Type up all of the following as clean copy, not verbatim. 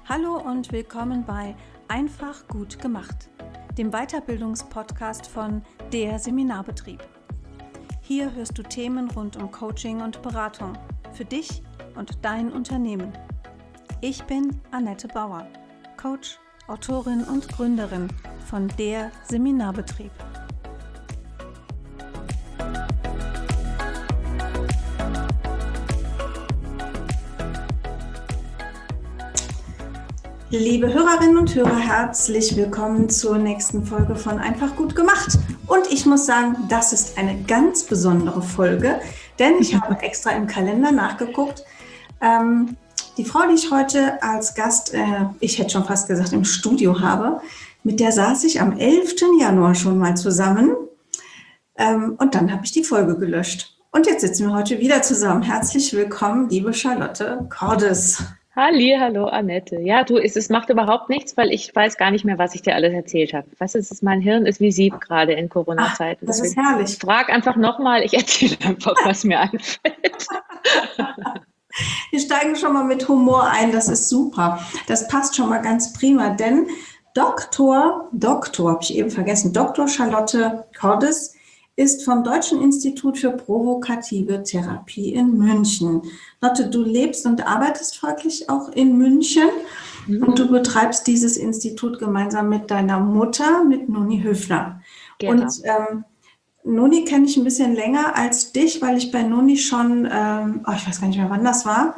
Hallo und willkommen bei Einfach gut gemacht, dem Weiterbildungspodcast von der Seminarbetrieb. Hier hörst du Themen rund um Coaching und Beratung für dich und dein Unternehmen. Ich bin Annette Bauer, Coach, Autorin und Gründerin von der Seminarbetrieb. Liebe Hörerinnen und Hörer, herzlich willkommen zur nächsten Folge von Einfach gut gemacht. Und ich muss sagen, das ist eine ganz besondere Folge, denn ich habe extra im Kalender nachgeguckt. Die Frau, die ich heute als Gast, ich hätte schon fast gesagt im Studio habe, mit der saß ich am 11. Januar schon mal zusammen und dann habe ich die Folge gelöscht. Und jetzt sitzen wir heute wieder zusammen. Herzlich willkommen, liebe Charlotte Cordes. Hallo, Annette. Ja, es macht überhaupt nichts, weil ich weiß gar nicht mehr, was ich dir alles erzählt habe. Weißt du, mein Hirn ist wie Sieb gerade in Corona-Zeiten. Das ist herrlich. Frag einfach nochmal, ich erzähle einfach, was mir einfällt. Wir steigen schon mal mit Humor ein, das ist super. Das passt schon mal ganz prima, denn Dr. habe ich eben vergessen, Dr. Charlotte Cordes ist vom Deutschen Institut für provokative Therapie in München. Lotte, du lebst und arbeitest folglich auch in München und du betreibst dieses Institut gemeinsam mit deiner Mutter, mit Noni Höfner. Genau. Und Noni kenne ich ein bisschen länger als dich, weil ich bei Noni schon, ich weiß gar nicht mehr, wann das war,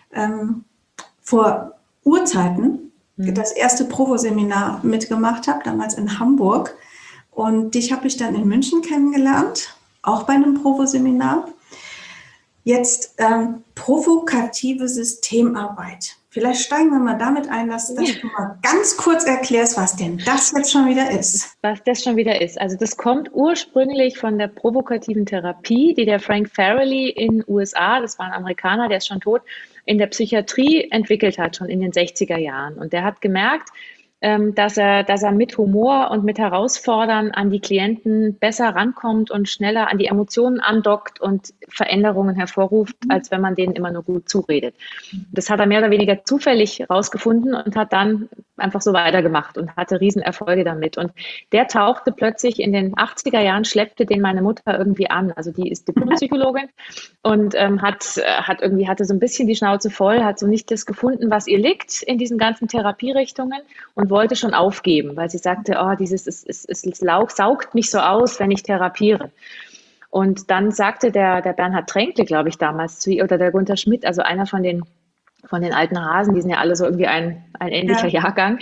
vor Urzeiten das erste Provo-Seminar mitgemacht habe, damals in Hamburg. Und dich habe ich dann in München kennengelernt, auch bei einem Provo-Seminar. Jetzt provokative Systemarbeit. Vielleicht steigen wir mal damit ein, dass du mal ganz kurz erklärst, was denn das jetzt schon wieder ist. Was das schon wieder ist. Also das kommt ursprünglich von der provokativen Therapie, die der Frank Farrelly in den USA, das war ein Amerikaner, der ist schon tot, in der Psychiatrie entwickelt hat, schon in den 60er Jahren. Und der hat gemerkt, dass er mit Humor und mit Herausfordern an die Klienten besser rankommt und schneller an die Emotionen andockt und Veränderungen hervorruft, als wenn man denen immer nur gut zuredet. Das hat er mehr oder weniger zufällig rausgefunden und hat dann einfach so weitergemacht und hatte Riesenerfolge damit. Und der tauchte plötzlich in den 80er Jahren, schleppte den meine Mutter irgendwie an. Also die ist Diplompsychologin und hatte so ein bisschen die Schnauze voll, hat so nicht das gefunden, was ihr liegt in diesen ganzen Therapierichtungen und wollte schon aufgeben, weil sie sagte, es saugt mich so aus, wenn ich therapiere. Und dann sagte der Bernhard Tränkle, glaube ich, damals zu ihr, oder der Gunther Schmidt, also einer von den alten Hasen, die sind ja alle so irgendwie ein ähnlicher Jahrgang,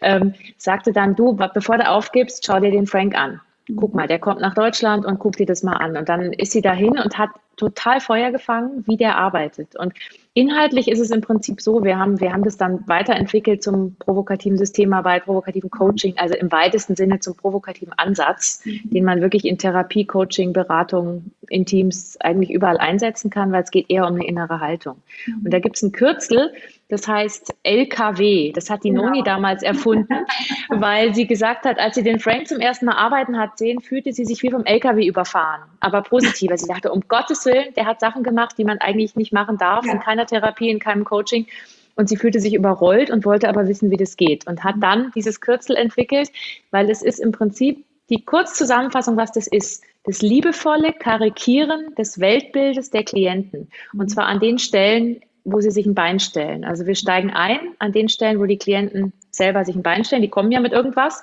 sagte dann, du, bevor du aufgibst, schau dir den Frank an. Guck mal, der kommt nach Deutschland und guck dir das mal an. Und dann ist sie dahin und hat total Feuer gefangen, wie der arbeitet. Und inhaltlich ist es im Prinzip so, wir haben das dann weiterentwickelt zum provokativen Systemarbeit, provokativen Coaching, also im weitesten Sinne zum provokativen Ansatz, den man wirklich in Therapie, Coaching, Beratung, in Teams eigentlich überall einsetzen kann, weil es geht eher um eine innere Haltung. Und da gibt es ein Kürzel, das heißt LKW. Das hat die Noni damals erfunden, weil sie gesagt hat, als sie den Frank zum ersten Mal arbeiten hat sehen, fühlte sie sich wie vom LKW überfahren, aber positiv. Also sie dachte, um Gottes Willen, der hat Sachen gemacht, die man eigentlich nicht machen darf, in keiner Therapie, in keinem Coaching. Und sie fühlte sich überrollt und wollte aber wissen, wie das geht. Und hat dann dieses Kürzel entwickelt, weil es ist im Prinzip die Kurzzusammenfassung, was das ist. Das liebevolle Karikieren des Weltbildes der Klienten. Und zwar an den Stellen, wo sie sich ein Bein stellen. Also wir steigen ein an den Stellen, wo die Klienten selber sich ein Bein stellen. Die kommen ja mit irgendwas.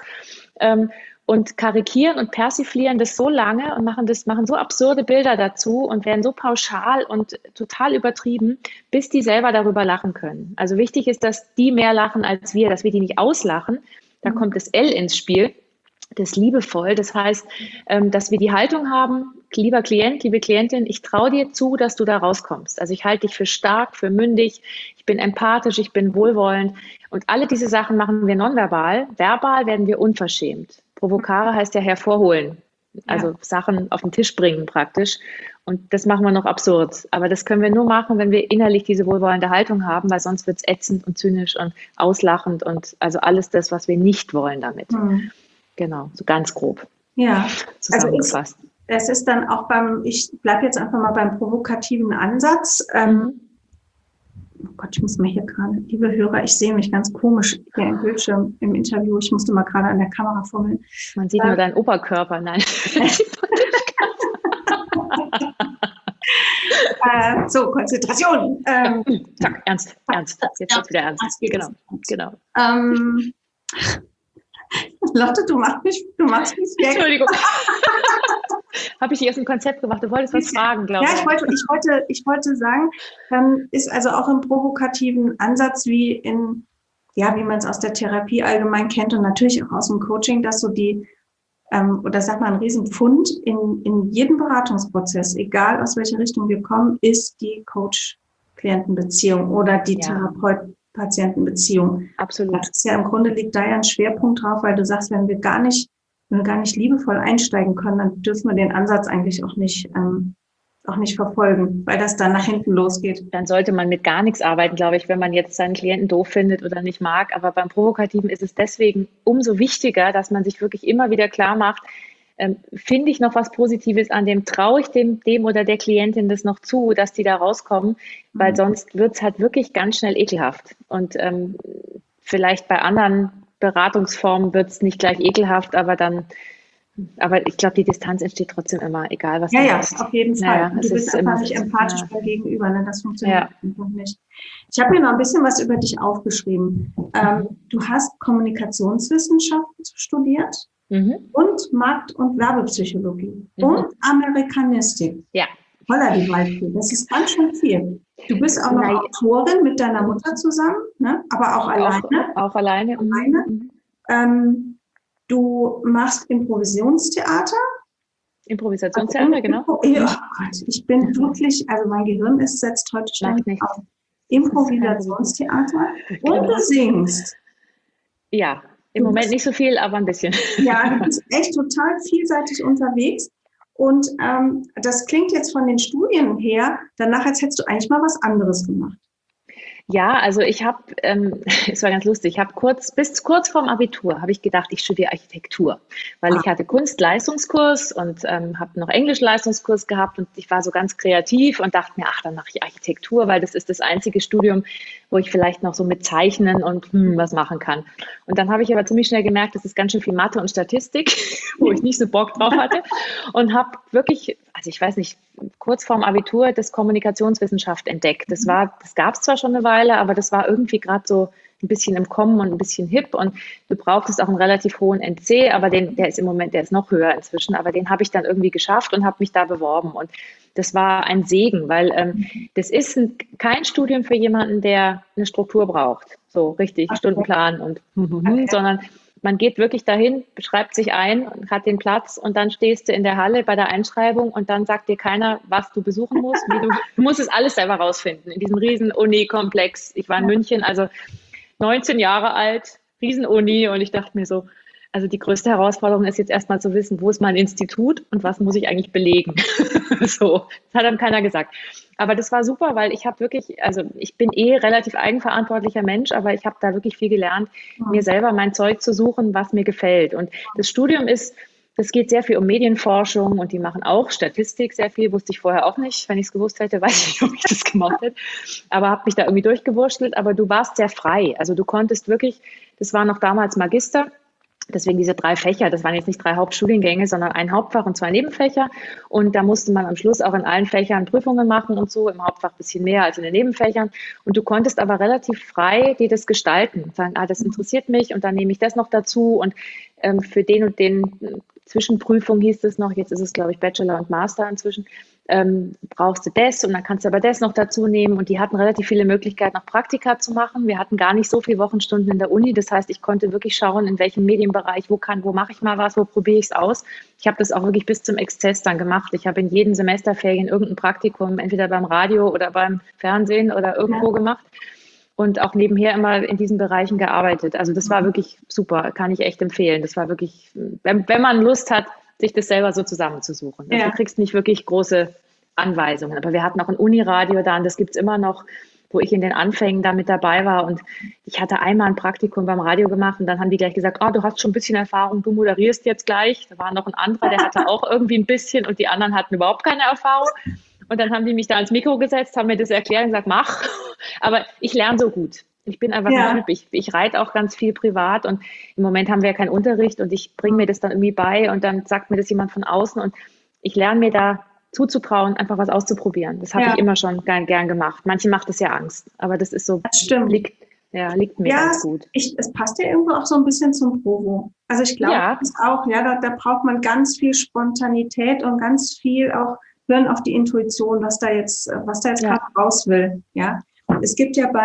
Und karikieren und persiflieren das so lange und machen so absurde Bilder dazu und werden so pauschal und total übertrieben, bis die selber darüber lachen können. Also wichtig ist, dass die mehr lachen als wir, dass wir die nicht auslachen. Da kommt das L ins Spiel, das liebevoll. Das heißt, dass wir die Haltung haben, lieber Klient, liebe Klientin, ich traue dir zu, dass du da rauskommst. Also ich halte dich für stark, für mündig, ich bin empathisch, ich bin wohlwollend. Und alle diese Sachen machen wir nonverbal. Verbal werden wir unverschämt. Provokare heißt ja hervorholen, also Sachen auf den Tisch bringen praktisch. Und das machen wir noch absurd. Aber das können wir nur machen, wenn wir innerlich diese wohlwollende Haltung haben, weil sonst wird es ätzend und zynisch und auslachend und also alles das, was wir nicht wollen damit. Genau, so ganz grob zusammengefasst. Also es ist dann auch ich bleibe jetzt einfach mal beim provokativen Ansatz. Gott, ich muss mal hier gerade, liebe Hörer, ich sehe mich ganz komisch hier im Bildschirm im Interview. Ich musste mal gerade an der Kamera fummeln. Man sieht nur deinen Oberkörper, nein. So, Konzentration. Zack, ernst. Jetzt wird's wieder ernst. Genau. Lotte, du machst mich weg. Entschuldigung. Habe ich dir jetzt ein Konzept gemacht? Du wolltest was fragen, glaube ich. Ja, ich wollte sagen, ist also auch im provokativen Ansatz wie man es aus der Therapie allgemein kennt und natürlich auch aus dem Coaching, dass so oder sag mal, ein Riesenpfund in jedem Beratungsprozess, egal aus welcher Richtung wir kommen, ist die Coach-Klienten-Beziehung oder die Therapeut-Patienten-Beziehung. Absolut. Das ist ja im Grunde liegt da ja ein Schwerpunkt drauf, weil du sagst, wenn wir gar nicht liebevoll einsteigen können, dann dürfen wir den Ansatz eigentlich auch nicht verfolgen, weil das dann nach hinten losgeht. Dann sollte man mit gar nichts arbeiten, glaube ich, wenn man jetzt seinen Klienten doof findet oder nicht mag. Aber beim Provokativen ist es deswegen umso wichtiger, dass man sich wirklich immer wieder klar macht, finde ich noch was Positives an dem, traue ich dem oder der Klientin das noch zu, dass die da rauskommen, weil sonst wird es halt wirklich ganz schnell ekelhaft. Und vielleicht bei anderen Beratungsformen wird es nicht gleich ekelhaft, aber ich glaube, die Distanz entsteht trotzdem immer, egal was du machst. Ja, auf jeden Fall. Ja, du bist einfach nicht empathisch beim Gegenüber, ne? Das funktioniert einfach nicht. Ich habe mir noch ein bisschen was über dich aufgeschrieben. Du hast Kommunikationswissenschaften studiert und Markt- und Werbepsychologie und Amerikanistik. Ja. Holla die Waldfee, das ist ganz schön viel. Du bist auch noch Autorin mit deiner Mutter zusammen, ne? Aber auch alleine. Auch alleine. Du machst Improvisationstheater. Improvisationstheater, genau. Oh Gott, ich bin wirklich, also mein Gehirn setzt heute ständig auf. Improvisationstheater und du singst. Ja, im Moment nicht so viel, aber ein bisschen. Ja, du bist echt total vielseitig unterwegs. Und das klingt jetzt von den Studien her danach, als hättest du eigentlich mal was anderes gemacht. Ja, also ich habe, es war ganz lustig, ich habe bis kurz vorm Abitur habe ich gedacht, ich studiere Architektur, weil ich hatte Kunstleistungskurs und habe noch Englischleistungskurs gehabt und ich war so ganz kreativ und dachte mir, dann mache ich Architektur, weil das ist das einzige Studium, wo ich vielleicht noch so mit Zeichnen und was machen kann. Und dann habe ich aber ziemlich schnell gemerkt, das ist ganz schön viel Mathe und Statistik, wo ich nicht so Bock drauf hatte und habe wirklich, also ich weiß nicht, kurz vorm Abitur das Kommunikationswissenschaft entdeckt. Das gab es zwar schon eine Weile, aber das war irgendwie gerade so ein bisschen im Kommen und ein bisschen hip und du brauchtest auch einen relativ hohen NC, aber der ist noch höher inzwischen, aber den habe ich dann irgendwie geschafft und habe mich da beworben und das war ein Segen, weil das ist kein Studium für jemanden, der eine Struktur braucht, so richtig Stundenplan und sondern man geht wirklich dahin, beschreibt sich ein, hat den Platz und dann stehst du in der Halle bei der Einschreibung und dann sagt dir keiner, was du besuchen musst. Du musst es alles selber rausfinden in diesem riesen Uni-Komplex. Ich war in München, also 19 Jahre alt, riesen Uni und ich dachte mir so, also die größte Herausforderung ist jetzt erstmal zu wissen, wo ist mein Institut und was muss ich eigentlich belegen. So, das hat dann keiner gesagt. Aber das war super, weil ich habe wirklich, also ich bin relativ eigenverantwortlicher Mensch, aber ich habe da wirklich viel gelernt, mir selber mein Zeug zu suchen, was mir gefällt. Und das Studium das geht sehr viel um Medienforschung und die machen auch Statistik sehr viel, wusste ich vorher auch nicht. Wenn ich es gewusst hätte, weiß ich nicht, ob ich das gemacht hätte. Aber habe mich da irgendwie durchgewurschtelt. Aber du warst sehr frei. Also du konntest wirklich, das war noch damals Magister, deswegen diese 3 Fächer, das waren jetzt nicht 3 Hauptstudiengänge, sondern ein Hauptfach und 2 Nebenfächer. Und da musste man am Schluss auch in allen Fächern Prüfungen machen und so, im Hauptfach ein bisschen mehr als in den Nebenfächern. Und du konntest aber relativ frei dir das gestalten, sagen, das interessiert mich und dann nehme ich das noch dazu. Und für den und den Zwischenprüfung hieß es noch, jetzt ist es, glaube ich, Bachelor und Master inzwischen, brauchst du das und dann kannst du aber das noch dazu nehmen und die hatten relativ viele Möglichkeiten, auch Praktika zu machen. Wir hatten gar nicht so viele Wochenstunden in der Uni, das heißt, ich konnte wirklich schauen, in welchem Medienbereich, wo mache ich mal was, wo probiere ich es aus. Ich habe das auch wirklich bis zum Exzess dann gemacht. Ich habe in jedem Semesterferien irgendein Praktikum, entweder beim Radio oder beim Fernsehen oder irgendwo gemacht und auch nebenher immer in diesen Bereichen gearbeitet. Also das war wirklich super, kann ich echt empfehlen. Das war wirklich, wenn man Lust hat, sich das selber so zusammenzusuchen. Also du kriegst nicht wirklich große Anweisungen. Aber wir hatten auch ein Uniradio da und das gibt es immer noch, wo ich in den Anfängen da mit dabei war. Und ich hatte einmal ein Praktikum beim Radio gemacht und dann haben die gleich gesagt, du hast schon ein bisschen Erfahrung, du moderierst jetzt gleich. Da war noch ein anderer, der hatte auch irgendwie ein bisschen und die anderen hatten überhaupt keine Erfahrung. Und dann haben die mich da ans Mikro gesetzt, haben mir das erklärt und gesagt, mach. Aber ich lerne so gut. Ich bin einfach ein Typ, ich reite auch ganz viel privat und im Moment haben wir ja keinen Unterricht und ich bringe mir das dann irgendwie bei und dann sagt mir das jemand von außen und ich lerne mir da zuzutrauen, einfach was auszuprobieren. Das habe ich immer schon gern gemacht. Manche macht es ja Angst, aber das ist so, Das stimmt. liegt mir ganz gut. Es passt ja irgendwo auch so ein bisschen zum Provo. Also ich glaube, das auch, da braucht man ganz viel Spontanität und ganz viel auch hören auf die Intuition, was da jetzt gerade raus will. Ja, es gibt ja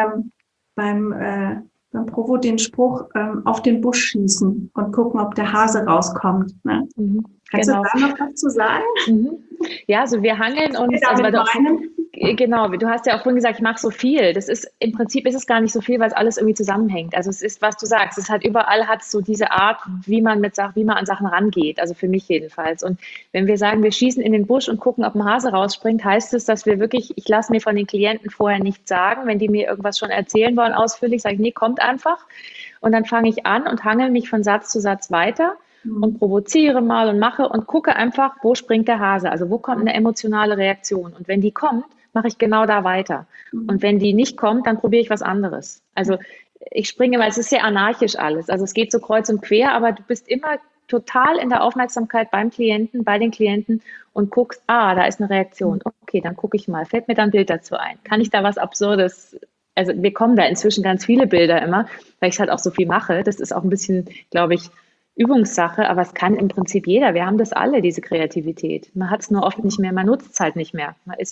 beim Provo den Spruch, auf den Busch schießen und gucken, ob der Hase rauskommt. Ne? Kannst du da noch was zu sagen? Ja, also wir hangeln uns. Genau, du hast ja auch vorhin gesagt, ich mache so viel. Im Prinzip ist es gar nicht so viel, weil es alles irgendwie zusammenhängt. Also es ist, was du sagst, es hat überall so diese Art, wie man an Sachen rangeht. Also für mich jedenfalls. Und wenn wir sagen, wir schießen in den Busch und gucken, ob ein Hase rausspringt, heißt es, dass wir wirklich, ich lasse mir von den Klienten vorher nichts sagen. Wenn die mir irgendwas schon erzählen wollen ausführlich, sage ich, nee, kommt einfach. Und dann fange ich an und hangel mich von Satz zu Satz weiter und provoziere mal und mache und gucke einfach, wo springt der Hase? Also wo kommt eine emotionale Reaktion? Und wenn die kommt, mache ich genau da weiter. Und wenn die nicht kommt, dann probiere ich was anderes. Also ich springe immer, es ist sehr anarchisch alles. Also es geht so kreuz und quer, aber du bist immer total in der Aufmerksamkeit bei den Klienten und guckst, da ist eine Reaktion. Okay, dann gucke ich mal. Fällt mir dann ein Bild dazu ein? Kann ich da was Absurdes? Also wir kommen da inzwischen ganz viele Bilder immer, weil ich halt auch so viel mache. Das ist auch ein bisschen, glaube ich, Übungssache, aber es kann im Prinzip jeder. Wir haben das alle, diese Kreativität. Man hat es nur oft nicht mehr, man nutzt es halt nicht mehr. Es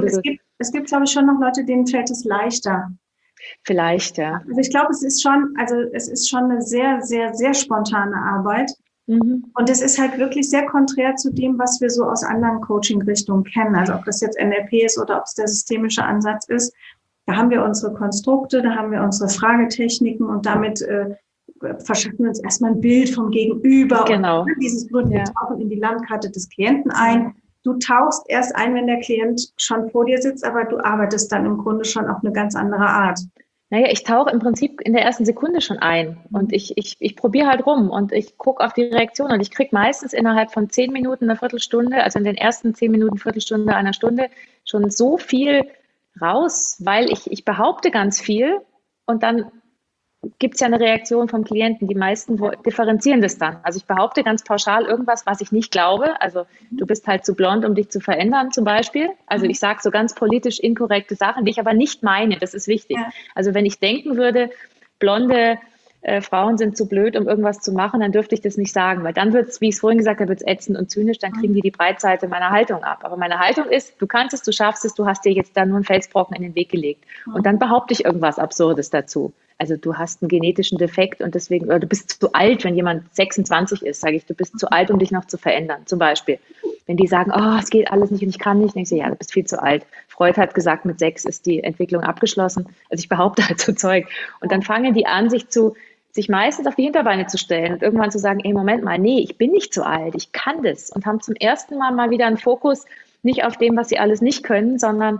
gibt, glaube ich, schon noch Leute, denen fällt es leichter. Vielleicht, ja. Also ich glaube, es ist schon eine sehr, sehr, sehr spontane Arbeit. Und es ist halt wirklich sehr konträr zu dem, was wir so aus anderen Coaching-Richtungen kennen. Also ob das jetzt NLP ist oder ob es der systemische Ansatz ist. Da haben wir unsere Konstrukte, da haben wir unsere Fragetechniken und damit verschaffen wir uns erstmal ein Bild vom Gegenüber. Genau. Und dieses Grund, wir tauchen in die Landkarte des Klienten ein. Du tauchst erst ein, wenn der Klient schon vor dir sitzt, aber du arbeitest dann im Grunde schon auf eine ganz andere Art. Naja, ich tauche im Prinzip in der ersten Sekunde schon ein und ich probiere halt rum und ich gucke auf die Reaktion und ich kriege meistens innerhalb von 10 Minuten, eine Viertelstunde, also in den ersten 10 Minuten, Viertelstunde, einer Stunde schon so viel raus, weil ich behaupte ganz viel und dann gibt es ja eine Reaktion vom Klienten. Die meisten differenzieren das dann. Also ich behaupte ganz pauschal irgendwas, was ich nicht glaube. Also du bist halt zu blond, um dich zu verändern zum Beispiel. Also ich sage so ganz politisch inkorrekte Sachen, die ich aber nicht meine. Das ist wichtig. Ja. Also wenn ich denken würde, blonde Frauen sind zu blöd, um irgendwas zu machen, dann dürfte ich das nicht sagen. Weil dann wird es, wie ich es vorhin gesagt habe, wird es ätzend und zynisch. Dann kriegen die Breitseite meiner Haltung ab. Aber meine Haltung ist, du kannst es, du schaffst es, du hast dir jetzt da nur einen Felsbrocken in den Weg gelegt. Und dann behaupte ich irgendwas Absurdes dazu. Also du hast einen genetischen Defekt und deswegen, oder du bist zu alt, wenn jemand 26 ist, sage ich, du bist zu alt, um dich noch zu verändern, zum Beispiel. Wenn die sagen, es geht alles nicht und ich kann nicht, dann denke ich, ja, du bist viel zu alt. Freud hat gesagt, mit 6 ist die Entwicklung abgeschlossen. Also ich behaupte halt so Zeug. Und dann fangen die an, sich meistens auf die Hinterbeine zu stellen und irgendwann zu sagen, Moment mal, nee, ich bin nicht zu alt, ich kann das. Und haben zum ersten Mal wieder einen Fokus nicht auf dem, was sie alles nicht können, sondern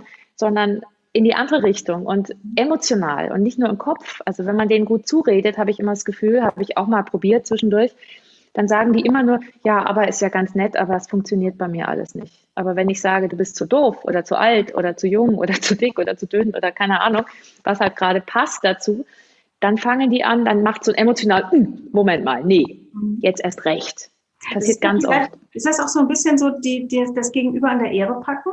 in die andere Richtung und emotional und nicht nur im Kopf. Also wenn man denen gut zuredet, habe ich immer das Gefühl, habe ich auch mal probiert zwischendurch, dann sagen die immer nur, ja, aber ist ja ganz nett, aber es funktioniert bei mir alles nicht. Aber wenn ich sage, du bist zu doof oder zu alt oder zu jung oder zu dick oder zu dünn oder keine Ahnung, was halt gerade passt dazu, dann fangen die an, dann macht so ein emotional, Moment mal, nee, jetzt erst recht. Das passiert ganz oft. Ist das auch so ein bisschen so das Gegenüber an der Ehre packen?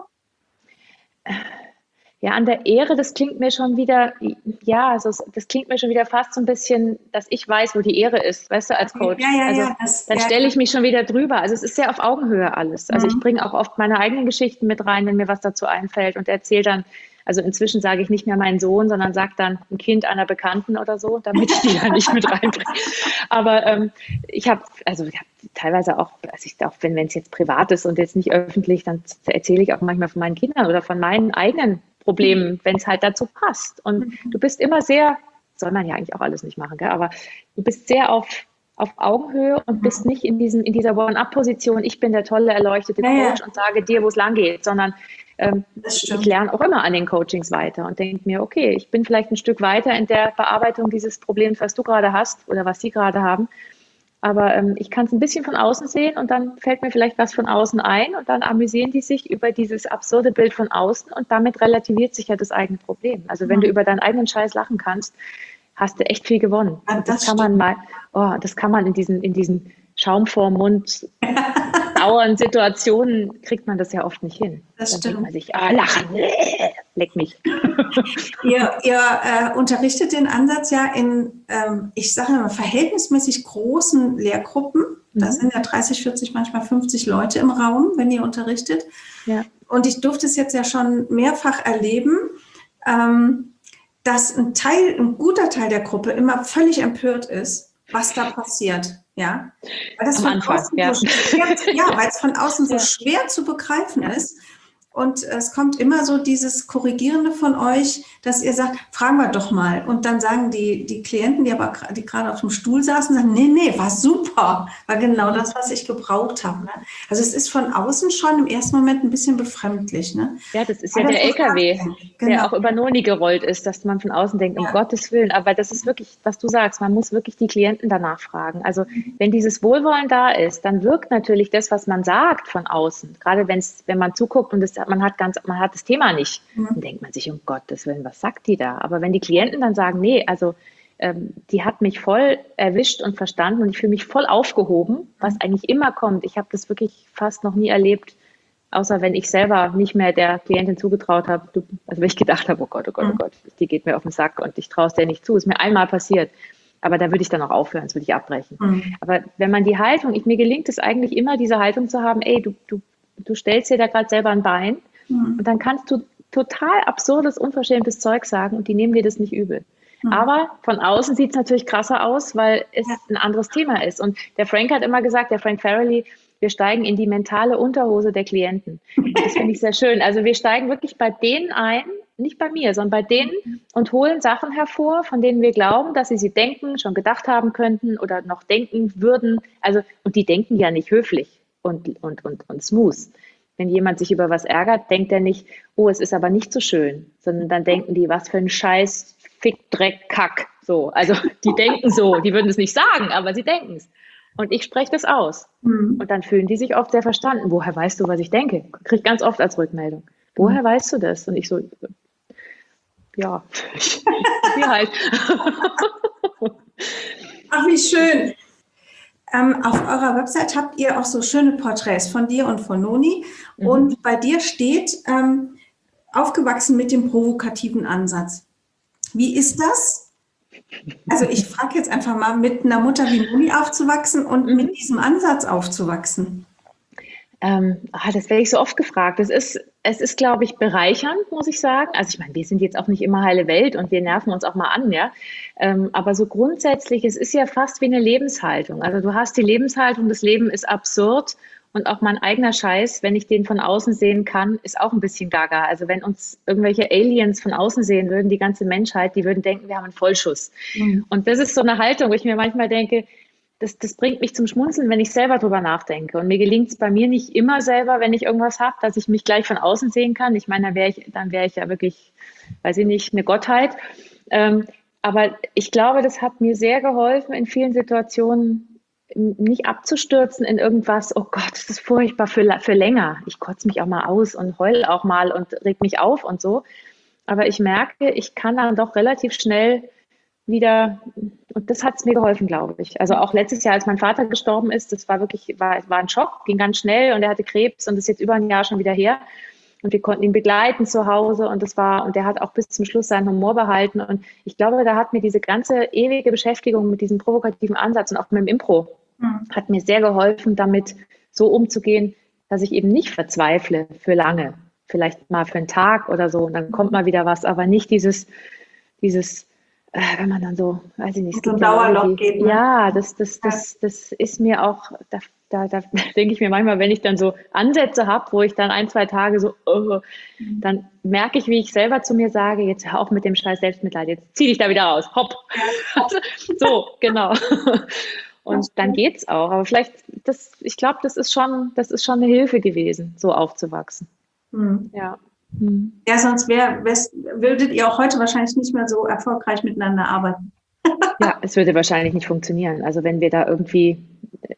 Ja, an der Ehre, das klingt mir schon wieder, das klingt mir schon wieder fast so ein bisschen, dass ich weiß, wo die Ehre ist, weißt du, als Coach. Dann stelle ich mich schon wieder drüber. Also es ist sehr auf Augenhöhe alles. Also ich bringe auch oft meine eigenen Geschichten mit rein, wenn mir was dazu einfällt und erzähle dann, also inzwischen sage ich nicht mehr meinen Sohn, sondern sage dann ein Kind einer Bekannten oder so, damit ich die da nicht mit reinbringe. Aber ich habe teilweise auch, wenn es jetzt privat ist und jetzt nicht öffentlich, dann erzähle ich auch manchmal von meinen Kindern oder von meinen eigenen Problemen, wenn es halt dazu passt. Und du bist immer sehr, soll man ja eigentlich auch alles nicht machen, gell? Aber du bist sehr auf Augenhöhe und bist nicht in dieser One-Up-Position, ich bin der tolle, erleuchtete Coach und sage dir, wo es lang geht, sondern ich lerne auch immer an den Coachings weiter und denke mir, okay, ich bin vielleicht ein Stück weiter in der Bearbeitung dieses Problems, was du gerade hast oder was sie gerade haben. Aber ich kann es ein bisschen von außen sehen und dann fällt mir vielleicht was von außen ein und dann amüsieren die sich über dieses absurde Bild von außen und damit relativiert sich ja das eigene Problem. Also wenn du über deinen eigenen Scheiß lachen kannst, hast du echt viel gewonnen. Ja, Und das das kann man mal, das kann man in diesen Schaum vorm Mund dauernden Situationen kriegt man das ja oft nicht hin. Das Dann stimmt. denkt man sich, lachen, leck mich. Ihr unterrichtet den Ansatz ja in, ich sage mal, verhältnismäßig großen Lehrgruppen. Da sind ja 30, 40, manchmal 50 Leute im Raum, wenn ihr unterrichtet. Ja. Und ich durfte es jetzt ja schon mehrfach erleben, dass ein guter Teil der Gruppe immer völlig empört ist, was da passiert. Ja, weil das Am von Anfang, außen ja. so schwer, weil es von außen so Ja. schwer zu begreifen ist. Und es kommt immer so dieses Korrigierende von euch, dass ihr sagt, fragen wir doch mal. Und dann sagen die Klienten, die gerade auf dem Stuhl saßen, sagen, nee, war super. War genau das, was ich gebraucht habe. Ne? Also es ist von außen schon im ersten Moment ein bisschen befremdlich. Ne? Ja, das ist Aber ja der das ist LKW, genau. der auch über Noni gerollt ist, dass man von außen denkt, um Gottes Willen. Aber das ist wirklich, was du sagst, man muss wirklich die Klienten danach fragen. Also wenn dieses Wohlwollen da ist, dann wirkt natürlich das, was man sagt von außen. Gerade wenn man zuguckt und man hat das Thema nicht, dann denkt man sich, um Gottes Willen, was sagt die da? Aber wenn die Klienten dann sagen, nee, also die hat mich voll erwischt und verstanden und ich fühle mich voll aufgehoben, was eigentlich immer kommt. Ich habe das wirklich fast noch nie erlebt, außer wenn ich selber nicht mehr der Klientin zugetraut habe, also wenn ich gedacht habe, oh Gott, die geht mir auf den Sack und ich traue es der nicht zu. Ist mir einmal passiert. Aber da würde ich dann auch aufhören, das würde ich abbrechen. Aber wenn man die Haltung, mir gelingt es eigentlich immer, diese Haltung zu haben, ey, du stellst dir da gerade selber ein Bein und dann kannst du total absurdes, unverschämtes Zeug sagen und die nehmen dir das nicht übel. Aber von außen sieht es natürlich krasser aus, weil es ein anderes Thema ist. Und der Frank hat immer gesagt, der Frank Farrelly, wir steigen in die mentale Unterhose der Klienten. Und das finde ich sehr schön. Also wir steigen wirklich bei denen ein, nicht bei mir, sondern bei denen und holen Sachen hervor, von denen wir glauben, dass sie denken, schon gedacht haben könnten oder noch denken würden. Also, und die denken ja nicht höflich und smooth. Wenn jemand sich über was ärgert, denkt er nicht, oh, es ist aber nicht so schön, sondern dann denken die, was für ein Scheiß, Fick, Dreck, Kack. So, also die denken so, die würden es nicht sagen, aber sie denken es. Und ich spreche das aus. Und dann fühlen die sich oft sehr verstanden. Woher weißt du, was ich denke? Kriege ich ganz oft als Rückmeldung. Woher weißt du das? Und ich so, ja, wie halt. Ach, wie schön. Auf eurer Website habt ihr auch so schöne Porträts von dir und von Noni. Und bei dir steht, aufgewachsen mit dem provokativen Ansatz. Wie ist das? Also ich frage jetzt einfach mal, mit einer Mutter wie Noni aufzuwachsen und mit diesem Ansatz aufzuwachsen. Das werde ich so oft gefragt. Es ist, glaube ich, bereichernd, muss ich sagen. Also ich meine, wir sind jetzt auch nicht immer heile Welt und wir nerven uns auch mal an, ja. Aber so grundsätzlich, es ist ja fast wie eine Lebenshaltung. Also du hast die Lebenshaltung, das Leben ist absurd und auch mein eigener Scheiß, wenn ich den von außen sehen kann, ist auch ein bisschen gaga. Also wenn uns irgendwelche Aliens von außen sehen würden, die ganze Menschheit, die würden denken, wir haben einen Vollschuss. Und das ist so eine Haltung, wo ich mir manchmal denke, das bringt mich zum Schmunzeln, wenn ich selber drüber nachdenke. Und mir gelingt es bei mir nicht immer selber, wenn ich irgendwas habe, dass ich mich gleich von außen sehen kann. Ich meine, dann wäre ich ja wirklich, weiß ich nicht, eine Gottheit. Aber ich glaube, das hat mir sehr geholfen, in vielen Situationen nicht abzustürzen in irgendwas, oh Gott, das ist furchtbar für länger. Ich kotze mich auch mal aus und heul auch mal und reg mich auf und so. Aber ich merke, ich kann dann doch relativ schnell wieder, und das hat es mir geholfen, glaube ich. Also auch letztes Jahr, als mein Vater gestorben ist, das war wirklich, war ein Schock, ging ganz schnell und er hatte Krebs und das ist jetzt über ein Jahr schon wieder her. Und wir konnten ihn begleiten zu Hause und der hat auch bis zum Schluss seinen Humor behalten. Und ich glaube, da hat mir diese ganze ewige Beschäftigung mit diesem provokativen Ansatz und auch mit dem Impro, hat mir sehr geholfen, damit so umzugehen, dass ich eben nicht verzweifle für lange. Vielleicht mal für einen Tag oder so und dann kommt mal wieder was, aber nicht dieses wenn man dann so, weiß ich nicht, so ein Dauerloch geht. Ne? Ja, das ist mir auch, da denke ich mir manchmal, wenn ich dann so Ansätze habe, wo ich dann 1, 2 Tage so, dann merke ich, wie ich selber zu mir sage, jetzt hör auf mit dem scheiß Selbstmitleid, jetzt zieh dich da wieder raus, hopp. So, genau. Und dann geht's auch. Aber vielleicht, ich glaube, das ist schon eine Hilfe gewesen, so aufzuwachsen. Ja. Ja, sonst würdet ihr auch heute wahrscheinlich nicht mehr so erfolgreich miteinander arbeiten. Ja, es würde wahrscheinlich nicht funktionieren. Also wenn wir da irgendwie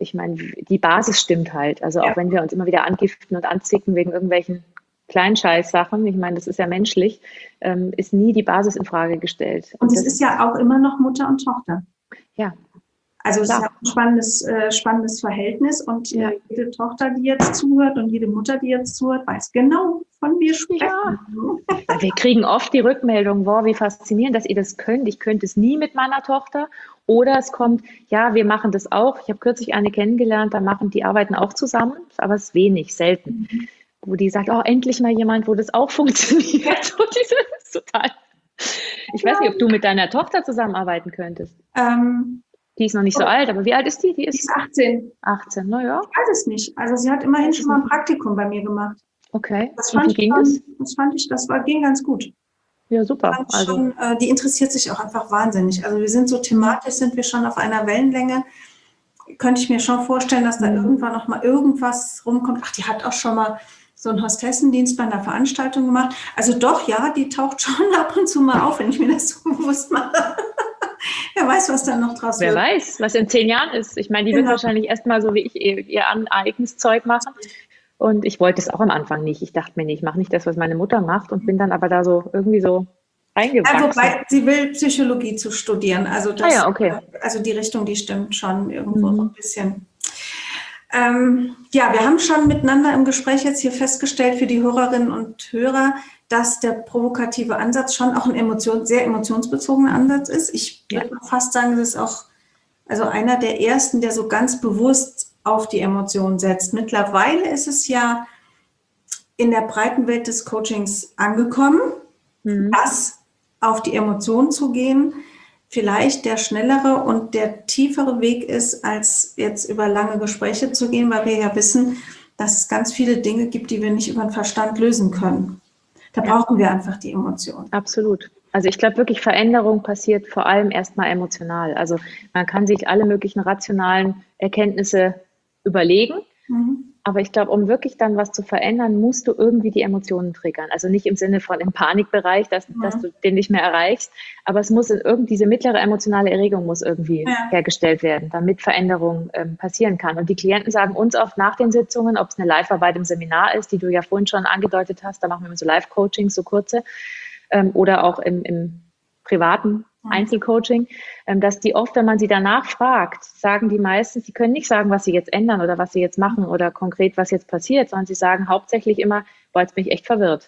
ich meine, die Basis stimmt halt. Also auch wenn wir uns immer wieder angiften und anzicken wegen irgendwelchen kleinen Scheißsachen, ich meine, das ist ja menschlich, ist nie die Basis in Frage gestellt. Und es ist ja auch immer noch Mutter und Tochter. Ja. Also es ist ja ein spannendes Verhältnis und jede Tochter, die jetzt zuhört und jede Mutter, die jetzt zuhört, weiß genau, von mir sprechen. Ja. Wir kriegen oft die Rückmeldung, wow, wie faszinierend, dass ihr das könnt. Ich könnte es nie mit meiner Tochter. Oder es kommt, ja, wir machen das auch. Ich habe kürzlich eine kennengelernt, die arbeiten auch zusammen, aber es ist wenig, selten. Wo die sagt, oh, endlich mal jemand, wo das auch funktioniert. Und das ist total. Ich weiß nicht, ob du mit deiner Tochter zusammenarbeiten könntest. Die ist noch nicht so alt, aber wie alt ist die? Die ist 18. 18, naja. Ich weiß es nicht. Also sie hat immerhin schon mal ein Praktikum bei mir gemacht. Okay. Wie ging das? Ging ganz gut. Ja, super. Die interessiert sich auch einfach wahnsinnig. Also wir sind so thematisch, sind wir schon auf einer Wellenlänge. Könnte ich mir schon vorstellen, dass da irgendwann noch mal irgendwas rumkommt. Ach, die hat auch schon mal so einen Hostessendienst bei einer Veranstaltung gemacht. Also doch, ja, die taucht schon ab und zu mal auf, wenn ich mir das so bewusst mache. Wer weiß, was dann noch draus wird. Wer weiß, was in 10 Jahren ist. Ich meine, die wird wahrscheinlich erstmal so wie ich ihr eigenes Zeug machen. Und ich wollte es auch am Anfang nicht. Ich dachte mir, ich mache nicht das, was meine Mutter macht und bin dann aber da so irgendwie so eingewachsen. Wobei sie will Psychologie zu studieren. Also das, okay. Also die Richtung, die stimmt schon irgendwo so ein bisschen. Wir haben schon miteinander im Gespräch jetzt hier festgestellt für die Hörerinnen und Hörer, dass der provokative Ansatz schon auch ein sehr emotionsbezogener Ansatz ist. Ich würde fast sagen, das ist auch einer der ersten, der so ganz bewusst auf die Emotionen setzt. Mittlerweile ist es ja in der breiten Welt des Coachings angekommen, dass auf die Emotionen zu gehen vielleicht der schnellere und der tiefere Weg ist, als jetzt über lange Gespräche zu gehen, weil wir ja wissen, dass es ganz viele Dinge gibt, die wir nicht über den Verstand lösen können. Da brauchen wir einfach die Emotionen. Absolut. Also ich glaube wirklich, Veränderung passiert vor allem erstmal emotional. Also man kann sich alle möglichen rationalen Erkenntnisse überlegen, aber ich glaube, um wirklich dann was zu verändern, musst du irgendwie die Emotionen triggern. Also nicht im Sinne von im Panikbereich, dass du den nicht mehr erreichst, aber es muss diese mittlere emotionale Erregung muss irgendwie hergestellt werden, damit Veränderung passieren kann. Und die Klienten sagen uns oft nach den Sitzungen, ob es eine Live-Arbeit im Seminar ist, die du ja vorhin schon angedeutet hast, da machen wir immer so Live-Coachings, so kurze, oder auch im privaten Einzelcoaching, dass die oft, wenn man sie danach fragt, sagen die meistens, sie können nicht sagen, was sie jetzt ändern oder was sie jetzt machen oder konkret, was jetzt passiert, sondern sie sagen hauptsächlich immer, boah, jetzt bin ich echt verwirrt.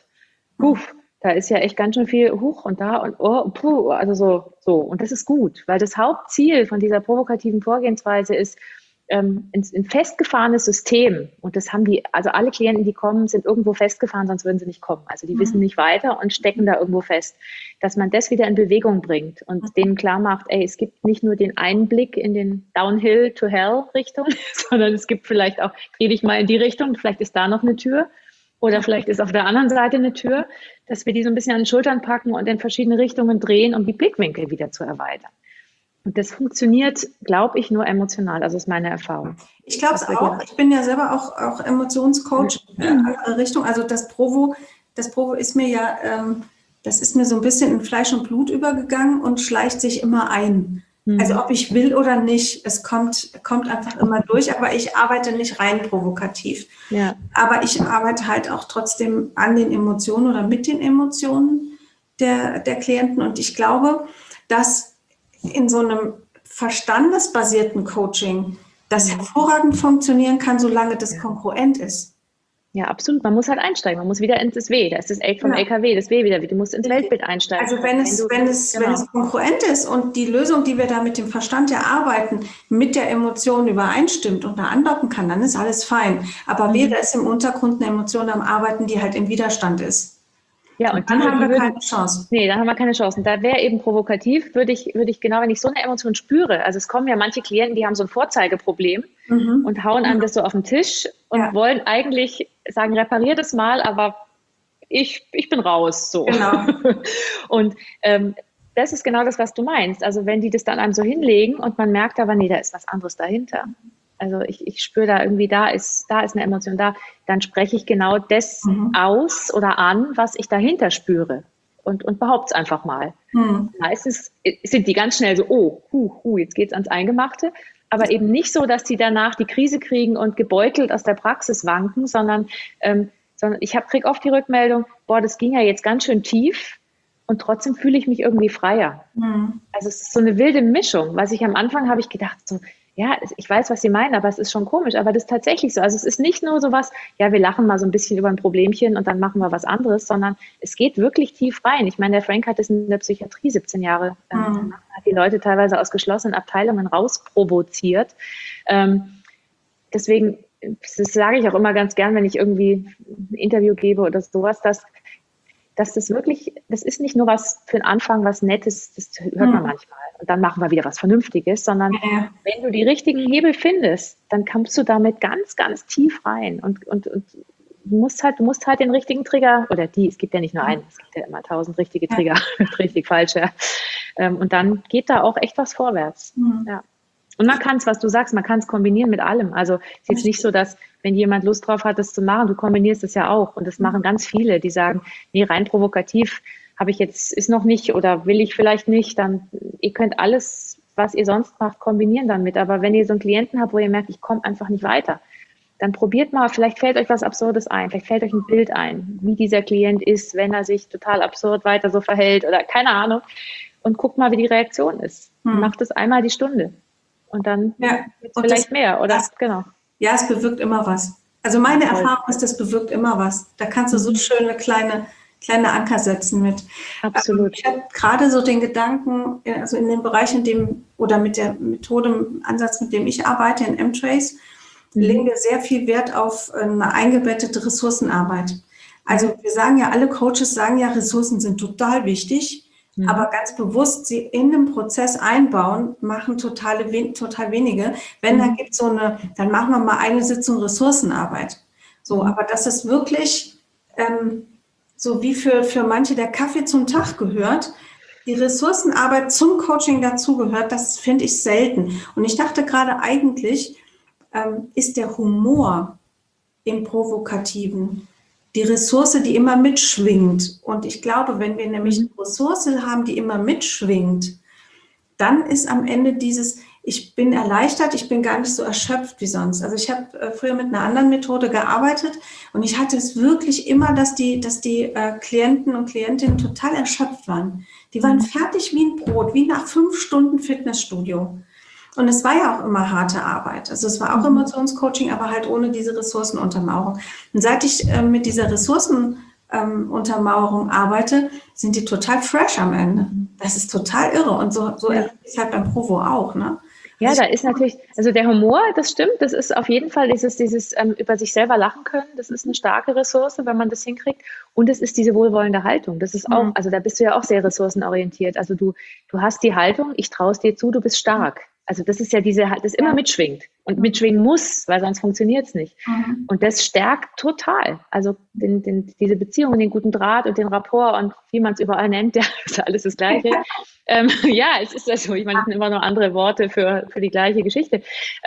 Da ist ja echt ganz schön viel Huch und da und oh, puh, also so. Und das ist gut, weil das Hauptziel von dieser provokativen Vorgehensweise ist, ein festgefahrenes System, und das haben also alle Klienten, die kommen, sind irgendwo festgefahren, sonst würden sie nicht kommen. Also die wissen nicht weiter und stecken da irgendwo fest. Dass man das wieder in Bewegung bringt und denen klar macht, es gibt nicht nur den einen Blick in den Downhill-to-Hell-Richtung, sondern es gibt vielleicht auch, dreh dich mal in die Richtung, vielleicht ist da noch eine Tür oder vielleicht ist auf der anderen Seite eine Tür, dass wir die so ein bisschen an den Schultern packen und in verschiedene Richtungen drehen, um die Blickwinkel wieder zu erweitern. Und das funktioniert, glaube ich, nur emotional. Also ist meine Erfahrung. Ich glaube es auch. Ich bin ja selber auch Emotionscoach in andere Richtung. Also das Provo ist mir ja, das ist mir so ein bisschen in Fleisch und Blut übergegangen und schleicht sich immer ein. Also ob ich will oder nicht, es kommt einfach immer durch, aber ich arbeite nicht rein provokativ. Ja. Aber ich arbeite halt auch trotzdem an den Emotionen oder mit den Emotionen der Klienten. Und ich glaube, dass in so einem verstandesbasierten Coaching das hervorragend funktionieren kann, solange das kongruent ist. Ja, absolut. Man muss halt einsteigen. Man muss wieder ins W. Da ist das vom LKW, das W wieder. Du musst ins Weltbild einsteigen. Also wenn es kongruent ist und die Lösung, die wir da mit dem Verstand erarbeiten, mit der Emotion übereinstimmt und da andocken kann, dann ist alles fein. Aber wäre es im Untergrund eine Emotion am Arbeiten, die halt im Widerstand ist, ja, und dann haben wir keine Chance. Nee, dann haben wir keine Chance. Da wäre eben provokativ, würde ich genau, wenn ich so eine Emotion spüre, also es kommen ja manche Klienten, die haben so ein Vorzeigeproblem und hauen einem das so auf den Tisch und wollen eigentlich sagen, reparier das mal, aber ich bin raus. So. Genau. Und das ist genau das, was du meinst. Also wenn die das dann einem so hinlegen und man merkt aber, nee, da ist was anderes dahinter. Also ich spüre da irgendwie, da ist eine Emotion da, dann spreche ich genau das aus oder an, was ich dahinter spüre und behaupte es einfach mal. Meistens sind die ganz schnell so, jetzt geht's ans Eingemachte, aber eben nicht so, dass die danach die Krise kriegen und gebeutelt aus der Praxis wanken, sondern ich kriege oft die Rückmeldung, boah, das ging ja jetzt ganz schön tief und trotzdem fühle ich mich irgendwie freier. Also es ist so eine wilde Mischung, was ich am Anfang habe ich gedacht, so, ja, ich weiß, was Sie meinen, aber es ist schon komisch, aber das ist tatsächlich so. Also es ist nicht nur sowas, ja, wir lachen mal so ein bisschen über ein Problemchen und dann machen wir was anderes, sondern es geht wirklich tief rein. Ich meine, der Frank hat es in der Psychiatrie 17 Jahre gemacht, hat die Leute teilweise aus geschlossenen Abteilungen rausprovoziert. Deswegen, das sage ich auch immer ganz gern, wenn ich irgendwie ein Interview gebe oder sowas, dass das wirklich, das ist nicht nur was für den Anfang, was Nettes, das hört man manchmal. Und dann machen wir wieder was Vernünftiges, sondern wenn du die richtigen Hebel findest, dann kommst du damit ganz, ganz tief rein und du musst halt den richtigen Trigger, es gibt ja nicht nur einen, es gibt ja immer 1000 richtige Trigger, richtig, falsch, ja. Und dann geht da auch echt was vorwärts. Ja. Und man kann es, was du sagst, man kann es kombinieren mit allem. Also es ist jetzt nicht so, dass, wenn jemand Lust drauf hat, das zu machen, du kombinierst es ja auch. Und das machen ganz viele, die sagen, nee, rein provokativ ist noch nicht oder will ich vielleicht nicht. Dann, ihr könnt alles, was ihr sonst macht, kombinieren damit. Aber wenn ihr so einen Klienten habt, wo ihr merkt, ich komme einfach nicht weiter, dann probiert mal, vielleicht fällt euch was Absurdes ein, vielleicht fällt euch ein Bild ein, wie dieser Klient ist, wenn er sich total absurd weiter so verhält oder keine Ahnung. Und guckt mal, wie die Reaktion ist. Macht es einmal die Stunde. Und dann vielleicht mehr, oder? Genau. Ja, es bewirkt immer was. Also meine Erfahrung ist, das bewirkt immer was. Da kannst du so schöne kleine Anker setzen mit. Absolut. Ich habe gerade so den Gedanken, also in dem Bereich, mit der Methode, Ansatz, mit dem ich arbeite, in M-Trace, legen wir sehr viel Wert auf eine eingebettete Ressourcenarbeit. Also wir sagen ja, alle Coaches sagen ja, Ressourcen sind total wichtig. Aber ganz bewusst sie in den Prozess einbauen, machen total wenige. Wenn da gibt dann machen wir mal eine Sitzung Ressourcenarbeit. So, aber das ist wirklich so wie für manche der Kaffee zum Tag gehört, die Ressourcenarbeit zum Coaching dazugehört, das finde ich selten. Und ich dachte gerade eigentlich, ist der Humor im Provokativen die Ressource, die immer mitschwingt. Und ich glaube, wenn wir nämlich eine Ressource haben, die immer mitschwingt, dann ist am Ende ich bin erleichtert, ich bin gar nicht so erschöpft wie sonst. Also ich habe früher mit einer anderen Methode gearbeitet und ich hatte es wirklich immer, dass die Klienten und Klientinnen total erschöpft waren. Die waren fertig wie ein Brot, wie nach 5 Stunden Fitnessstudio. Und es war ja auch immer harte Arbeit. Also es war auch Emotionscoaching, aber halt ohne diese Ressourcenuntermauerung. Und seit ich mit dieser Ressourcenuntermauerung arbeite, sind die total fresh am Ende. Das ist total irre. Und so erlebe ich es halt beim Provo auch, ne? Ja, da ist natürlich, also der Humor, das stimmt, das ist auf jeden Fall dieses über sich selber lachen können, das ist eine starke Ressource, wenn man das hinkriegt. Und es ist diese wohlwollende Haltung. Das ist auch, also da bist du ja auch sehr ressourcenorientiert. Also du hast die Haltung, ich traue es dir zu, du bist stark. Also das ist ja das immer mitschwingt und mitschwingen muss, weil sonst funktioniert es nicht. Und das stärkt total. Also diese Beziehung, den guten Draht und den Rapport und wie man es überall nennt, ja, ist alles das Gleiche. Ja, es ist ja so. Ich meine, es sind immer nur andere Worte für die gleiche Geschichte.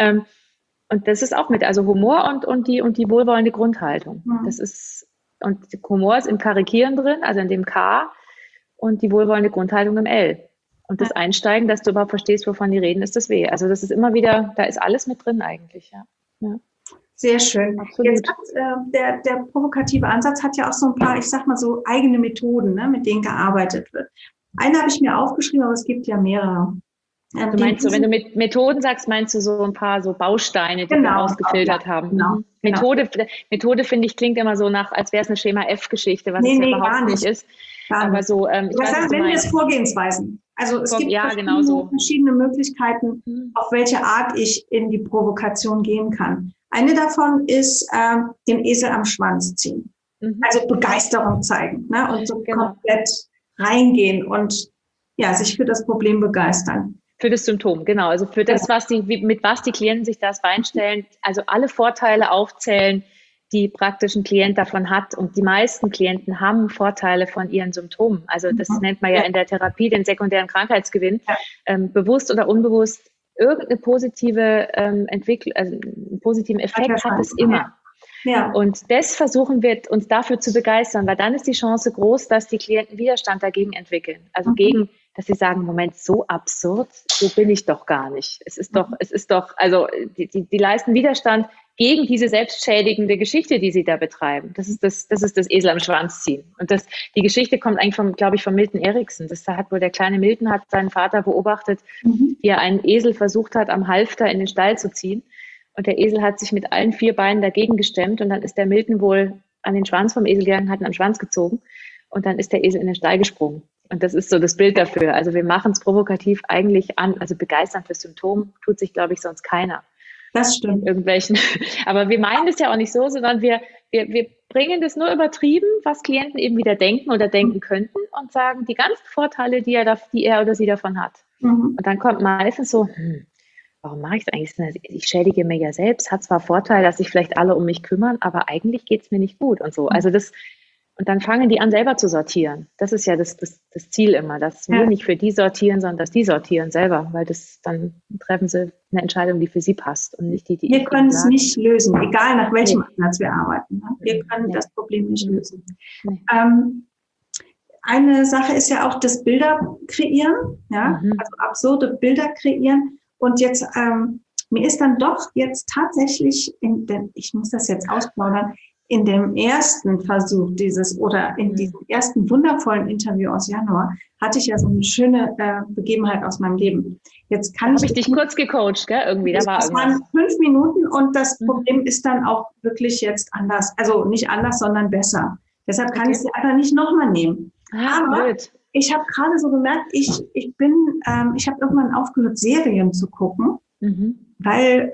Und das ist auch also Humor und die wohlwollende Grundhaltung. Und Humor ist im Karikieren drin, also in dem K, und die wohlwollende Grundhaltung im L. Und das Einsteigen, dass du überhaupt verstehst, wovon die reden, ist das weh. Also das ist immer wieder, da ist alles mit drin eigentlich, ja. Sehr schön. Absolut. Jetzt der provokative Ansatz hat ja auch so ein paar, ich sag mal so, eigene Methoden, ne, mit denen gearbeitet wird. Eine habe ich mir aufgeschrieben, aber es gibt ja mehrere. Du meinst so, wenn du mit Methoden sagst, meinst du so ein paar so Bausteine, die wir ausgefiltert haben. Genau. Methode, finde ich, klingt immer so nach, als wäre es eine Schema-F-Geschichte, was es ja überhaupt nicht ist. Aber so, ich weiß, was du nennen wir es Vorgehensweisen. Also es gibt verschiedene Möglichkeiten, auf welche Art ich in die Provokation gehen kann. Eine davon ist den Esel am Schwanz ziehen. Also Begeisterung zeigen, ne? Und so komplett reingehen und ja, sich für das Problem begeistern. Für das Symptom, genau. Also für das, mit was die Klienten sich das reinstellen, also alle Vorteile aufzählen, die praktisch ein Klient davon hat. Und die meisten Klienten haben Vorteile von ihren Symptomen. Also das nennt man ja in der Therapie den sekundären Krankheitsgewinn. Bewusst oder unbewusst, irgendeine positive Entwicklung, also einen positiven Effekt hat es immer. Ja. Und das versuchen wir, uns dafür zu begeistern, weil dann ist die Chance groß, dass die Klienten Widerstand dagegen entwickeln. Also gegen dass sie sagen, Moment, so absurd, so bin ich doch gar nicht. Es ist doch, also die leisten Widerstand gegen diese selbstschädigende Geschichte, die sie da betreiben. Das ist das Esel am Schwanz ziehen. Und die Geschichte kommt eigentlich glaube ich, von Milton Erickson. Das hat wohl der kleine Milton hat seinen Vater beobachtet, wie er einen Esel versucht hat, am Halfter in den Stall zu ziehen. Und der Esel hat sich mit allen 4 Beinen dagegen gestemmt und dann ist der Milton wohl an den Schwanz vom Esel gegangen, hat ihn am Schwanz gezogen und dann ist der Esel in den Stall gesprungen. Und das ist so das Bild dafür. Also wir machen es provokativ eigentlich an, also begeistern für Symptom tut sich, glaube ich, sonst keiner. Das stimmt. Aber wir meinen das ja auch nicht so, sondern wir bringen das nur übertrieben, was Klienten eben wieder denken oder denken könnten und sagen die ganzen Vorteile, die er oder sie davon hat. Und dann kommt meistens so, warum mache ich das eigentlich? Ich schädige mir ja selbst, hat zwar Vorteil, dass sich vielleicht alle um mich kümmern, aber eigentlich geht es mir nicht gut und so. Also und dann fangen die an, selber zu sortieren. Das ist ja das Ziel immer, dass wir nicht für die sortieren, sondern dass die sortieren selber, weil dann treffen sie eine Entscheidung, die für sie passt und nicht die wir können es nicht lösen, egal nach welchem Ansatz wir arbeiten. Wir können das Problem nicht lösen. Eine Sache ist ja auch das Bilder kreieren, also absurde Bilder kreieren. Und jetzt, mir ist dann doch jetzt tatsächlich, ich muss das jetzt ausplaudern, in dem ersten Versuch in diesem ersten wundervollen Interview aus Januar, hatte ich ja so eine schöne Begebenheit aus meinem Leben. Jetzt kann ich dich kurz gecoacht, gell? Irgendwie, das waren 5 Minuten und das Problem ist dann auch wirklich jetzt anders. Also nicht anders, sondern besser. Deshalb kann ich sie einfach nicht nochmal nehmen. Aber blöd. Ich habe gerade so gemerkt, ich habe irgendwann aufgehört, Serien zu gucken, weil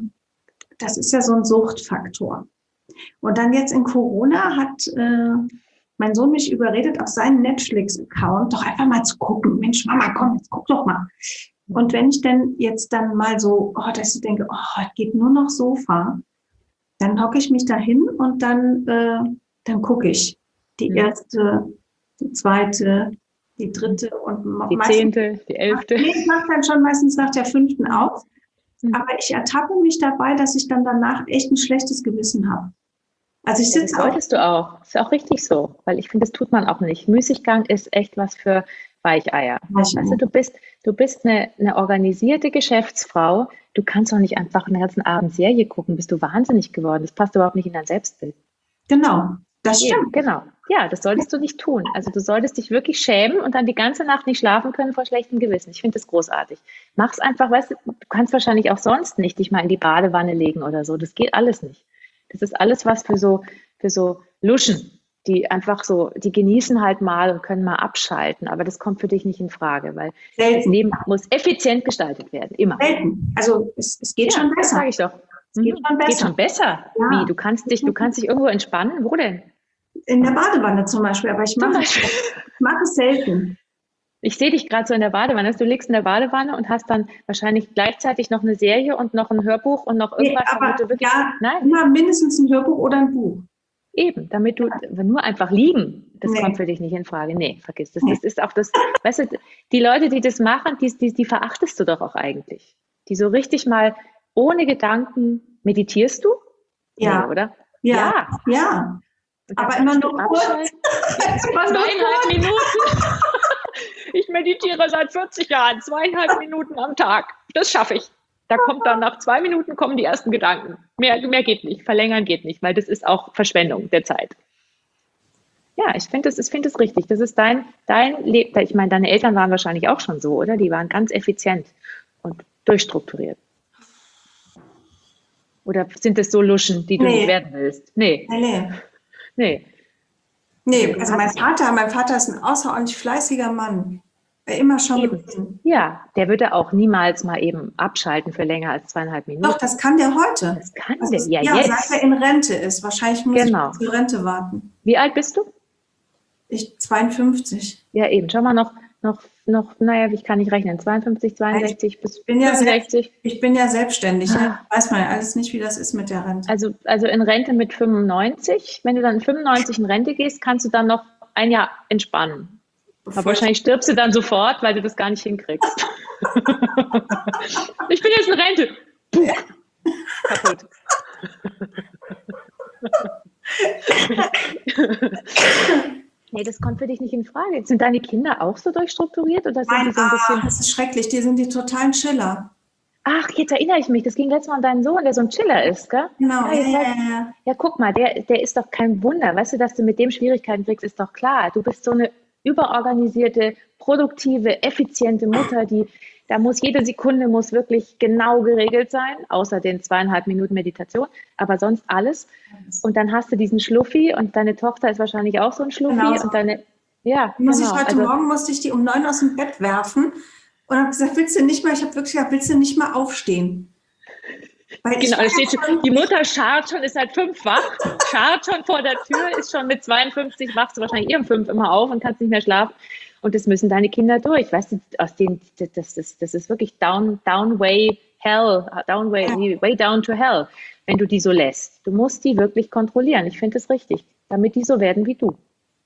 das ist ja so ein Suchtfaktor. Und dann jetzt in Corona hat mein Sohn mich überredet, auf seinen Netflix-Account doch einfach mal zu gucken. Mensch, Mama, komm, jetzt guck doch mal. Und wenn ich denn jetzt dann mal so, dass ich denke, geht nur noch Sofa, dann hocke ich mich da hin und dann gucke ich die erste, die zweite, die dritte und die 10., die 11. Ich mache dann schon meistens nach der 5. auf. Aber ich ertappe mich dabei, dass ich dann danach echt ein schlestes Gewissen habe. Also ich sitze das solltest du auch. Ist auch richtig so, weil ich finde, das tut man auch nicht. Müßiggang ist echt was für Weicheier. Weißt du, du bist eine organisierte Geschäftsfrau. Du kannst doch nicht einfach einen ganzen Abend Serie gucken. Bist du wahnsinnig geworden. Das passt überhaupt nicht in dein Selbstbild. Genau, das stimmt. Genau. Ja, das solltest du nicht tun. Also du solltest dich wirklich schämen und dann die ganze Nacht nicht schlafen können vor schlechtem Gewissen. Ich finde das großartig. Mach's einfach, weißt du, du kannst wahrscheinlich auch sonst nicht dich mal in die Badewanne legen oder so. Das geht alles nicht. Das ist alles was für so Luschen, die einfach so, die genießen halt mal und können mal abschalten. Aber das kommt für dich nicht in Frage, weil das Leben muss effizient gestaltet werden, immer. Selten. Also es geht schon besser. Das sage ich doch. Es geht schon besser. Geht schon besser? Ja. Wie? Du kannst dich irgendwo entspannen? Wo denn? In der Badewanne zum Beispiel, aber ich mache es selten. Ich sehe dich gerade so in der Badewanne. Du liegst in der Badewanne und hast dann wahrscheinlich gleichzeitig noch eine Serie und noch ein Hörbuch und noch irgendwas. Immer mindestens ein Hörbuch oder ein Buch. Eben, damit du nur einfach liegen, das kommt für dich nicht in Frage. Nee, vergiss das. Das ist auch das, weißt du, die Leute, die das machen, die verachtest du doch auch eigentlich. Die so richtig mal ohne Gedanken, meditierst du? Ja. Nee, oder? Ja. Aber immer nur kurz. 2,5 Minuten. Ich meditiere seit 40 Jahren, 2,5 Minuten am Tag. Das schaffe ich. Da kommt dann nach 2 Minuten kommen die ersten Gedanken. Mehr geht nicht, verlängern geht nicht, weil das ist auch Verschwendung der Zeit. Ja, ich finde das richtig. Das ist dein Leben. Ich meine, deine Eltern waren wahrscheinlich auch schon so, oder? Die waren ganz effizient und durchstrukturiert. Oder sind das so Luschen, die du nicht werden willst? Nee, also mein Vater ist ein außerordentlich fleißiger Mann. Immer schon gewesen. Ja, der würde auch niemals mal eben abschalten für länger als 2,5 Minuten. Doch, das kann der heute. Das kann der, jetzt. Seit er in Rente ist. Wahrscheinlich muss ich zur Rente warten. Wie alt bist du? Ich 52. Ja, eben. Schau mal, noch, naja, ich kann nicht rechnen. 52, 62 bis 65. Ich bin ja selbstständig. Weiß man ja alles nicht, wie das ist mit der Rente. Also in Rente mit 95. Wenn du dann 95 in Rente gehst, kannst du dann noch ein Jahr entspannen. Aber wahrscheinlich stirbst du dann sofort, weil du das gar nicht hinkriegst. Ich bin jetzt in Rente. Puh. Kaputt. Nee, das kommt für dich nicht in Frage. Sind deine Kinder auch so durchstrukturiert oder sind die so ein bisschen... Das ist schrecklich, die sind die totalen Chiller. Ach, jetzt erinnere ich mich, das ging letztes Mal um deinen Sohn, der so ein Chiller ist, gell? Genau, Ja, guck mal, der ist doch kein Wunder. Weißt du, dass du mit dem Schwierigkeiten kriegst, ist doch klar. Du bist so eine überorganisierte, produktive, effiziente Mutter, da muss jede Sekunde muss wirklich genau geregelt sein, außer den 2,5 Minuten Meditation, aber sonst alles. Und dann hast du diesen Schluffi und deine Tochter ist wahrscheinlich auch so ein Schluffi. Genau so. Und deine, ja, Heute Morgen musste ich die um 9 aus dem Bett werfen und habe gesagt, willst du nicht mal, ich habe wirklich gesagt, willst du nicht mal aufstehen? Weil genau, die Mutter scharrt schon, ist seit 5 wach, scharrt schon vor der Tür, ist schon mit 52, wachst du wahrscheinlich um 5 immer auf und kannst nicht mehr schlafen. Und das müssen deine Kinder durch. Weißt du, das ist wirklich way down to hell, wenn du die so lässt. Du musst die wirklich kontrollieren. Ich finde das richtig, damit die so werden wie du.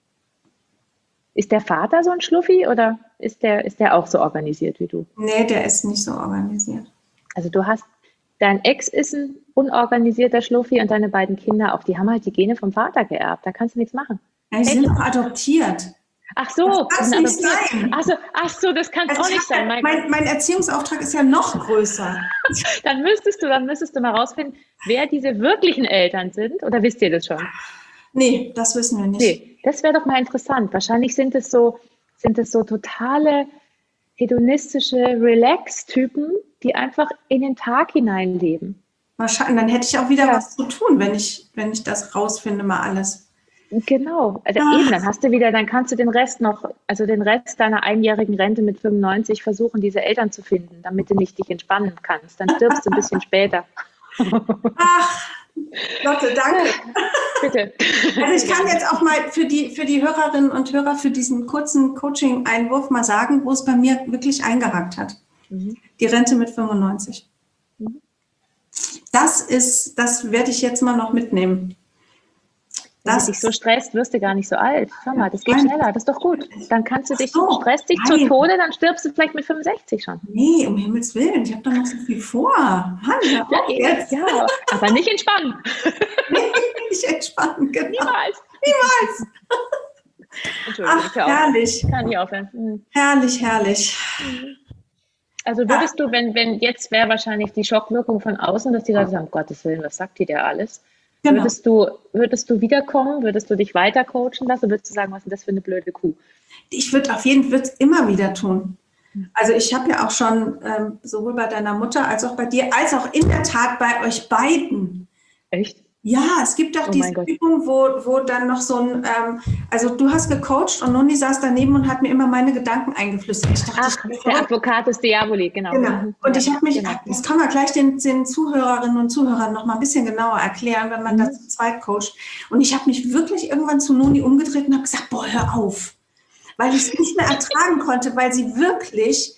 Ist der Vater so ein Schluffi oder ist der auch so organisiert wie du? Nee, der ist nicht so organisiert. Also dein Ex ist ein unorganisierter Schluffi und deine beiden Kinder auch, die haben halt die Gene vom Vater geerbt. Da kannst du nichts machen. Ja, die sind doch adoptiert. Ach so, das kann nicht sein. Ach so, das kann auch nicht sein. Mein Erziehungsauftrag ist ja noch größer. Dann müsstest du mal rausfinden, wer diese wirklichen Eltern sind. Oder wisst ihr das schon? Nee, das wissen wir nicht. Nee, das wäre doch mal interessant. Wahrscheinlich sind es so totale hedonistische Relax-Typen, die einfach in den Tag hineinleben. Wahrscheinlich, dann hätte ich auch wieder was zu tun, wenn ich das rausfinde, mal alles. Genau, also eben, dann kannst du den Rest deiner einjährigen Rente mit 95 versuchen, diese Eltern zu finden, damit du nicht dich entspannen kannst. Dann stirbst du ein bisschen später. Ach, Lotte, danke. Bitte. Also ich kann jetzt auch mal für die Hörerinnen und Hörer für diesen kurzen Coaching-Einwurf mal sagen, wo es bei mir wirklich eingehakt hat. Die Rente mit 95. Das werde ich jetzt mal noch mitnehmen. Wenn du dich so stresst, wirst du gar nicht so alt. Schau mal, das geht schneller, das ist doch gut. Dann kannst du stresst dich zu Tode, dann stirbst du vielleicht mit 65 schon. Nee, um Himmels Willen, ich habe doch noch so viel vor. Mann, ja, aber nicht entspannen. Nee, nicht entspannen, genau. Niemals. Entschuldigung, ach, herrlich. Kann nicht aufhören. Herrlich. Also würdest du, wenn jetzt wäre wahrscheinlich die Schockwirkung von außen, dass die Leute sagen, um Gottes Willen, was sagt die der alles? Genau. Würdest du wiederkommen? Würdest du dich weiter coachen lassen? Würdest du sagen, was ist das für eine blöde Kuh? Ich würde es immer wieder tun. Also ich habe ja auch schon sowohl bei deiner Mutter als auch bei dir, als auch in der Tat bei euch beiden. Echt? Ja, es gibt auch diese Übung, wo dann noch so ein, also du hast gecoacht und Noni saß daneben und hat mir immer meine Gedanken eingeflüstert. Ich dachte, der Advocatus Diaboli, genau. Und ich habe mich, das kann man gleich den Zuhörerinnen und Zuhörern noch mal ein bisschen genauer erklären, wenn man das zu zweit coacht. Und ich habe mich wirklich irgendwann zu Noni umgedreht und habe gesagt, boah, hör auf. Weil ich es nicht mehr ertragen konnte, weil sie wirklich,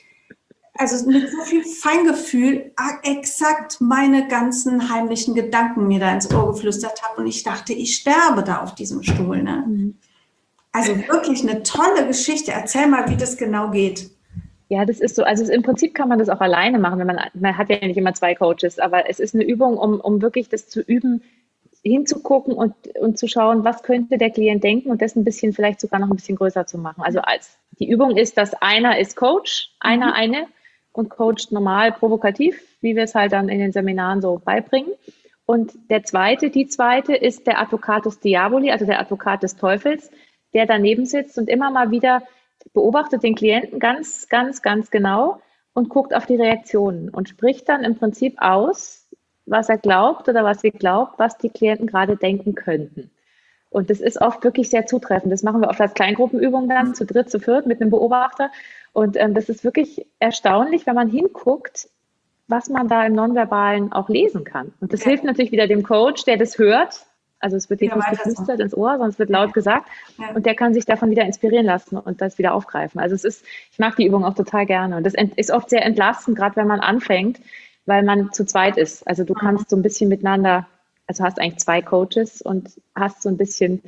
also mit so viel Feingefühl, exakt meine ganzen heimlichen Gedanken mir da ins Ohr geflüstert hat. Und ich dachte, ich sterbe da auf diesem Stuhl. Ne? Also wirklich eine tolle Geschichte. Erzähl mal, wie das genau geht. Ja, das ist so. Also im Prinzip kann man das auch alleine machen. Man hat ja nicht immer 2 Coaches, aber es ist eine Übung, um wirklich das zu üben, hinzugucken und zu schauen, was könnte der Klient denken und das ein bisschen, vielleicht sogar noch ein bisschen größer zu machen. Also die Übung ist, dass einer ist Coach, eine und coacht normal provokativ, wie wir es halt dann in den Seminaren so beibringen. Und die zweite ist der Advocatus Diaboli, also der Advokat des Teufels, der daneben sitzt und immer mal wieder beobachtet den Klienten ganz, ganz, ganz genau und guckt auf die Reaktionen und spricht dann im Prinzip aus, was er glaubt oder was sie glaubt, was die Klienten gerade denken könnten. Und das ist oft wirklich sehr zutreffend. Das machen wir oft als Kleingruppenübung dann, zu dritt, zu viert mit einem Beobachter. Und das ist wirklich erstaunlich, wenn man hinguckt, was man da im Nonverbalen auch lesen kann. Und das hilft natürlich wieder dem Coach, der das hört. Also es wird nicht geflüstert ins Ohr, sondern es wird laut gesagt. Ja. Und der kann sich davon wieder inspirieren lassen und das wieder aufgreifen. Also ich mag die Übung auch total gerne. Und das ist oft sehr entlastend, gerade wenn man anfängt, weil man zu zweit ist. Also du kannst so ein bisschen miteinander, also hast eigentlich 2 Coaches und hast so ein bisschen,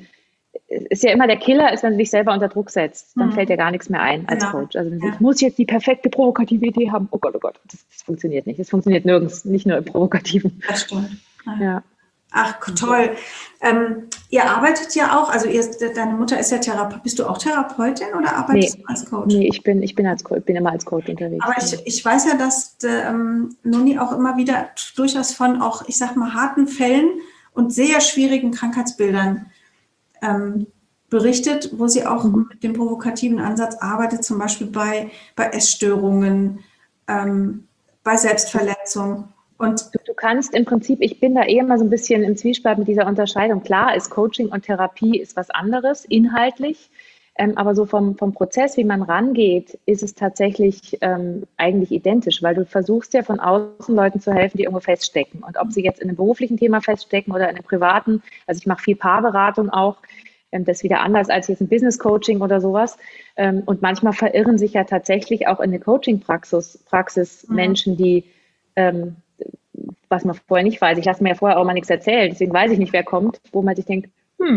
ist ja immer der Killer, ist, wenn du dich selber unter Druck setzt, dann fällt dir gar nichts mehr ein als Coach. Also ich muss jetzt die perfekte provokative Idee haben. Oh Gott, das funktioniert nicht. Das funktioniert nirgends, nicht nur im Provokativen. Das stimmt. Ja. Ach, toll. Ihr arbeitet ja auch, also deine Mutter ist ja Therapeutin. Bist du auch Therapeutin oder arbeitest du als Coach? Nee, ich bin immer als Coach unterwegs. Aber ich weiß ja, dass Noni auch immer wieder durchaus von auch, ich sag mal, harten Fällen und sehr schwierigen Krankheitsbildern berichtet, wo sie auch mit dem provokativen Ansatz arbeitet, zum Beispiel bei Essstörungen, bei Selbstverletzung. Und du kannst im Prinzip, ich bin da eher mal so ein bisschen im Zwiespalt mit dieser Unterscheidung. Klar ist Coaching und Therapie ist was anderes, inhaltlich, aber so vom Prozess, wie man rangeht, ist es tatsächlich eigentlich identisch, weil du versuchst ja von außen Leuten zu helfen, die irgendwo feststecken. Und ob sie jetzt in einem beruflichen Thema feststecken oder in einem privaten, also ich mache viel Paarberatung auch, das ist wieder anders als jetzt ein Business-Coaching oder sowas. Und manchmal verirren sich ja tatsächlich auch in der Coaching-Praxis Menschen, die was man vorher nicht weiß. Ich lasse mir ja vorher auch mal nichts erzählen, deswegen weiß ich nicht, wer kommt, wo man sich denkt,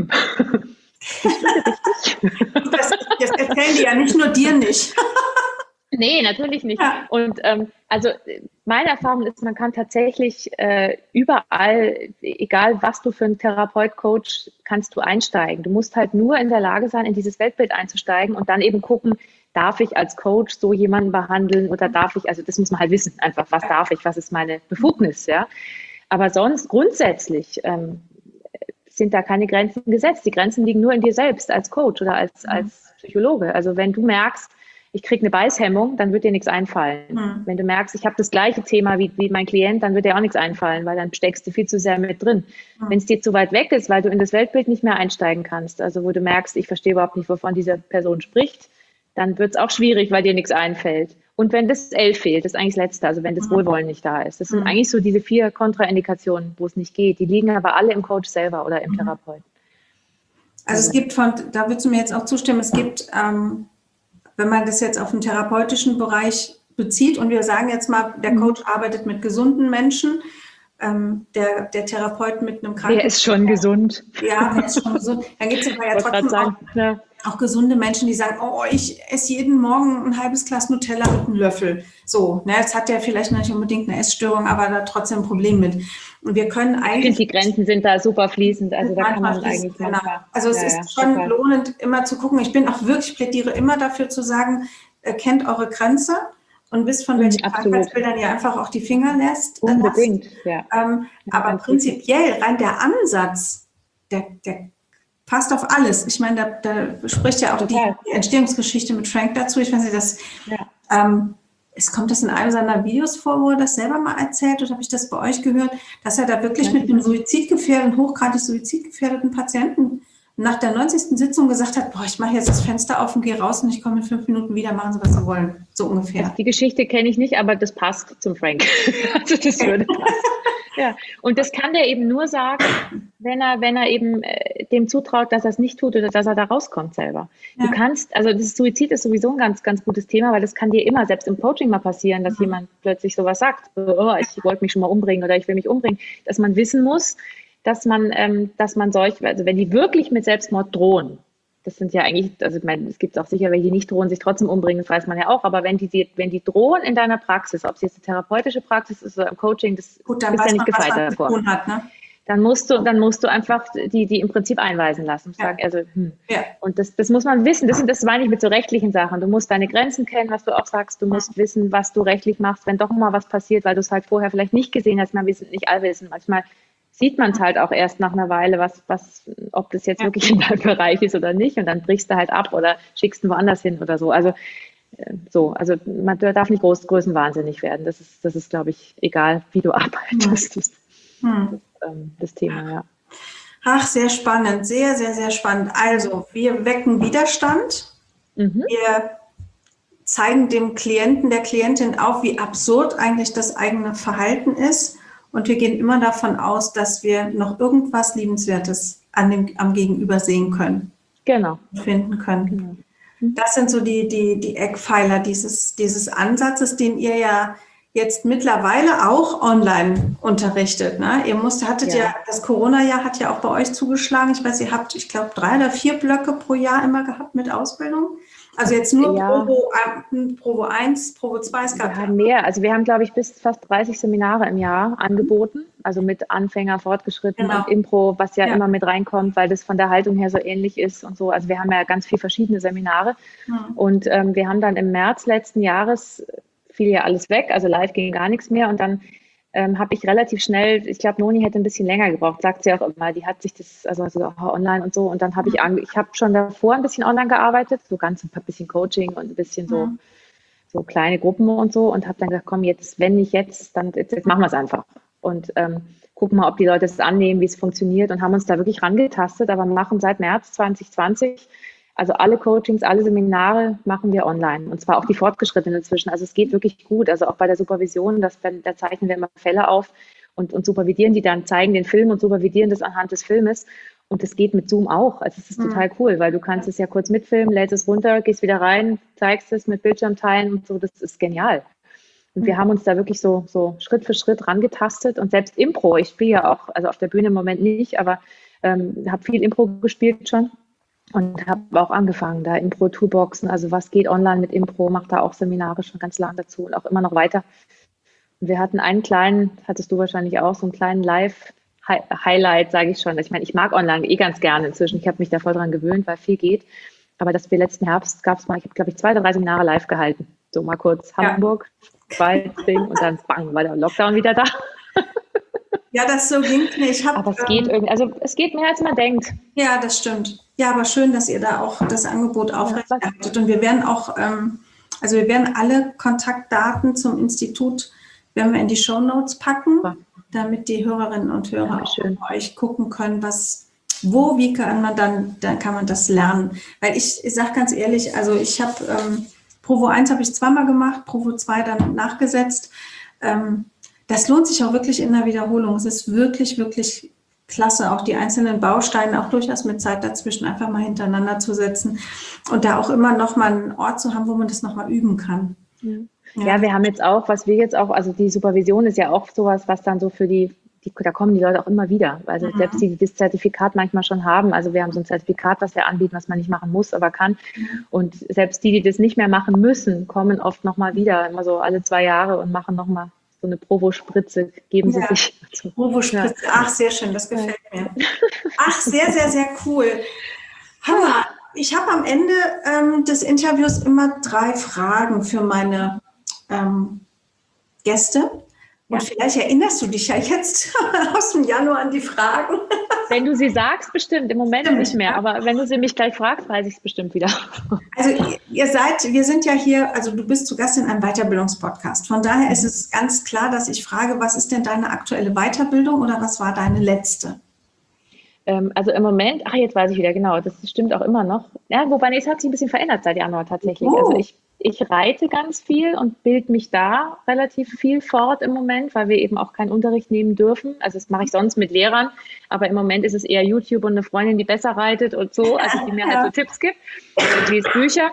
das erzählen die ja nicht nur dir nicht. Nee, natürlich nicht. Ja. Und also meine Erfahrung ist, man kann tatsächlich überall, egal was du für einen Therapeut, Coach, kannst du einsteigen. Du musst halt nur in der Lage sein, in dieses Weltbild einzusteigen und dann eben gucken, darf ich als Coach so jemanden behandeln oder darf ich, also das muss man halt wissen, einfach, was darf ich, was ist meine Befugnis, ja. Aber sonst grundsätzlich sind da keine Grenzen gesetzt. Die Grenzen liegen nur in dir selbst als Coach oder als Psychologe. Also wenn du merkst, ich kriege eine Beißhemmung, dann wird dir nichts einfallen. Wenn du merkst, ich habe das gleiche Thema wie mein Klient, dann wird dir auch nichts einfallen, weil dann steckst du viel zu sehr mit drin. Wenn es dir zu weit weg ist, weil du in das Weltbild nicht mehr einsteigen kannst, also wo du merkst, ich verstehe überhaupt nicht, wovon diese Person spricht, dann wird es auch schwierig, weil dir nichts einfällt. Und wenn das L fehlt, das ist eigentlich das Letzte, also wenn das Wohlwollen nicht da ist. Das sind eigentlich so diese 4 Kontraindikationen, wo es nicht geht. Die liegen aber alle im Coach selber oder im Therapeuten. Also es gibt da würdest du mir jetzt auch zustimmen, es gibt, wenn man das jetzt auf den therapeutischen Bereich bezieht und wir sagen jetzt mal, der Coach arbeitet mit gesunden Menschen, der Therapeut mit einem Kranken. Der ist schon gesund. Ja, der ist schon gesund. Dann gibt es aber ja trotzdem auch gesunde Menschen, die sagen, oh, ich esse jeden Morgen ein halbes Glas Nutella mit einem Löffel. So, ne, jetzt hat der vielleicht noch nicht unbedingt eine Essstörung, aber da trotzdem ein Problem mit. Und wir können eigentlich... Die Grenzen sind da super fließend, also da kann man eigentlich... Genau. Also es ist schon super lohnend, immer zu gucken. Ich plädiere immer dafür zu sagen, kennt eure Grenze und wisst, von welchen Krankheitsbildern ihr einfach auch die Finger lässt. Unbedingt, ja. Aber prinzipiell, rein der Ansatz, der passt auf alles. Ich meine, da spricht ja auch die Entstehungsgeschichte mit Frank dazu. Ich weiß nicht, es kommt das in einem seiner Videos vor, wo er das selber mal erzählt, oder habe ich das bei euch gehört, dass er da wirklich mit einem hochgradig suizidgefährdeten Patienten nach der 90. Sitzung gesagt hat, ich mache jetzt das Fenster auf und gehe raus und ich komme in 5 Minuten wieder, machen Sie, was Sie wollen. So ungefähr. Also die Geschichte kenne ich nicht, aber das passt zum Frank. Also das würde passen. Ja, und das kann der eben nur sagen, wenn er eben dem zutraut, dass er es nicht tut oder dass er da rauskommt selber. Ja. Du kannst, also das Suizid ist sowieso ein ganz, ganz gutes Thema, weil das kann dir immer, selbst im Coaching mal passieren, dass jemand plötzlich sowas sagt, ich wollte mich schon mal umbringen oder ich will mich umbringen, dass man wissen muss, dass man solche, also wenn die wirklich mit Selbstmord drohen, das sind ja eigentlich, also ich meine, es gibt auch sicher, welche nicht drohen, sich trotzdem umbringen, das weiß man ja auch, aber wenn die drohen in deiner Praxis, ob es jetzt eine therapeutische Praxis ist oder im Coaching, das bist ja nicht gefeit davor. Dann musst du einfach die im Prinzip einweisen lassen. Sagen, also, Und das muss man wissen, das meine ich mit so rechtlichen Sachen. Du musst deine Grenzen kennen, was du auch sagst, du musst wissen, was du rechtlich machst, wenn doch mal was passiert, weil du es halt vorher vielleicht nicht gesehen hast, wir sind nicht allwissend, manchmal sieht man es halt auch erst nach einer Weile, ob das jetzt wirklich in deinem Bereich ist oder nicht. Und dann brichst du halt ab oder schickst ihn woanders hin oder so. Also man darf nicht größenwahnsinnig werden. Das ist, glaube ich, egal, wie du arbeitest. Das Thema, ja. Ach, sehr spannend. Sehr, sehr, sehr spannend. Also, wir wecken Widerstand. Wir zeigen dem Klienten, der Klientin auf, wie absurd eigentlich das eigene Verhalten ist. Und wir gehen immer davon aus, dass wir noch irgendwas Liebenswertes am Gegenüber sehen können. Genau. Finden können. Genau. Das sind so die Eckpfeiler dieses Ansatzes, den ihr ja jetzt mittlerweile auch online unterrichtet. Ne? Ihr hattet ja, das Corona-Jahr hat ja auch bei euch zugeschlagen. Ich weiß, ihr habt, ich glaube, 3 oder 4 Blöcke pro Jahr immer gehabt mit Ausbildung. Also jetzt nur Ja. Provo 1, Provo 2, es Wir gab haben mehr. Also wir haben, glaube ich, bis fast 30 Seminare im Jahr angeboten. Also mit Anfänger, Fortgeschritten genau. und Impro, was ja Ja. immer mit reinkommt, weil das von der Haltung her so ähnlich ist und so. Also wir haben ja ganz viele verschiedene Seminare. Und wir haben dann im März letzten Jahres, fiel ja alles weg, also live ging gar nichts mehr. Und dann habe ich relativ schnell, ich glaube, Noni hätte ein bisschen länger gebraucht, sagt sie auch immer. Die hat sich das, also online und so. Und dann habe ich habe schon davor ein bisschen online gearbeitet, so ganz ein bisschen Coaching und ein bisschen so kleine Gruppen und so, und habe dann gesagt, komm, jetzt, wenn nicht jetzt, dann jetzt machen wir es einfach. Und gucken mal, ob die Leute es annehmen, wie es funktioniert, und haben uns da wirklich rangetastet, aber machen seit März 2020, also alle Coachings, alle Seminare machen wir online, und zwar auch die Fortgeschrittenen inzwischen. Also es geht wirklich gut, also auch bei der Supervision, da zeichnen wir immer Fälle auf und supervidieren die dann, zeigen den Film und supervidieren das anhand des Filmes. Und das geht mit Zoom auch. Also es ist total cool, weil du kannst es ja kurz mitfilmen, lädst es runter, gehst wieder rein, zeigst es mit Bildschirm teilen und so. Das ist genial. Und wir haben uns da wirklich so Schritt für Schritt rangetastet. Und selbst Impro, ich spiele ja auch, also auf der Bühne im Moment nicht, aber habe viel Impro gespielt schon und habe auch angefangen, da Impro-Toolboxen, also was geht online mit Impro, mache da auch Seminare schon ganz lang dazu und auch immer noch weiter. Und wir hatten einen kleinen, hattest du wahrscheinlich auch, so einen kleinen Live-Highlight, sage ich schon. Ich meine, ich mag online ganz gerne inzwischen. Ich habe mich da voll dran gewöhnt, weil viel geht. Aber dass wir letzten Herbst gab es mal, ich habe, glaube ich, 2 oder 3 Seminare live gehalten. So mal kurz Hamburg, 2 Ding, und dann bang, war der Lockdown wieder da. Ja, das so ging mir. Aber es geht irgendwie, also es geht mehr, als man denkt. Ja, das stimmt. Ja, aber schön, dass ihr da auch das Angebot aufrechterhaltet. Und wir werden auch, also wir werden alle Kontaktdaten zum Institut, werden wir in die Shownotes packen, damit die Hörerinnen und Hörer auch bei euch gucken können, wie kann man dann kann man das lernen. Weil ich sage ganz ehrlich, also ich habe Provo 1 habe ich 2-mal gemacht, Provo 2 dann nachgesetzt. Das lohnt sich auch wirklich in der Wiederholung. Es ist wirklich, wirklich klasse, auch die einzelnen Bausteine, auch durchaus mit Zeit dazwischen einfach mal hintereinander zu setzen und da auch immer noch mal einen Ort zu haben, wo man das noch mal üben kann. Ja, wir haben jetzt auch, also die Supervision ist ja auch sowas, was dann so für da kommen die Leute auch immer wieder, also selbst die das Zertifikat manchmal schon haben, also wir haben so ein Zertifikat, was wir anbieten, was man nicht machen muss, aber kann, und selbst die das nicht mehr machen müssen, kommen oft noch mal wieder, immer so alle 2 Jahre, und machen noch mal so eine Provo-Spritze, geben sie sich. Provo-Spritze, ach, sehr schön, das gefällt mir. Ach, sehr, sehr, sehr cool. Hammer. Ich habe am Ende des Interviews immer 3 Fragen für meine Gäste. Und vielleicht erinnerst du dich ja jetzt aus dem Januar an die Fragen. Wenn du sie sagst, bestimmt. Im Moment nicht mehr. Aber wenn du sie mich gleich fragst, weiß ich es bestimmt wieder. Also wir sind ja hier, also du bist zu Gast in einem Weiterbildungspodcast. Von daher ist es ganz klar, dass ich frage, was ist denn deine aktuelle Weiterbildung oder was war deine letzte? Also im Moment, jetzt weiß ich wieder, genau, das stimmt auch immer noch. Ja, wobei, es hat sich ein bisschen verändert seit Januar tatsächlich. Also ich reite ganz viel und bilde mich da relativ viel fort im Moment, weil wir eben auch keinen Unterricht nehmen dürfen. Also das mache ich sonst mit Lehrern, aber im Moment ist es eher YouTube und eine Freundin, die besser reitet und so, also die mir halt so Tipps gibt. Ich lese Bücher.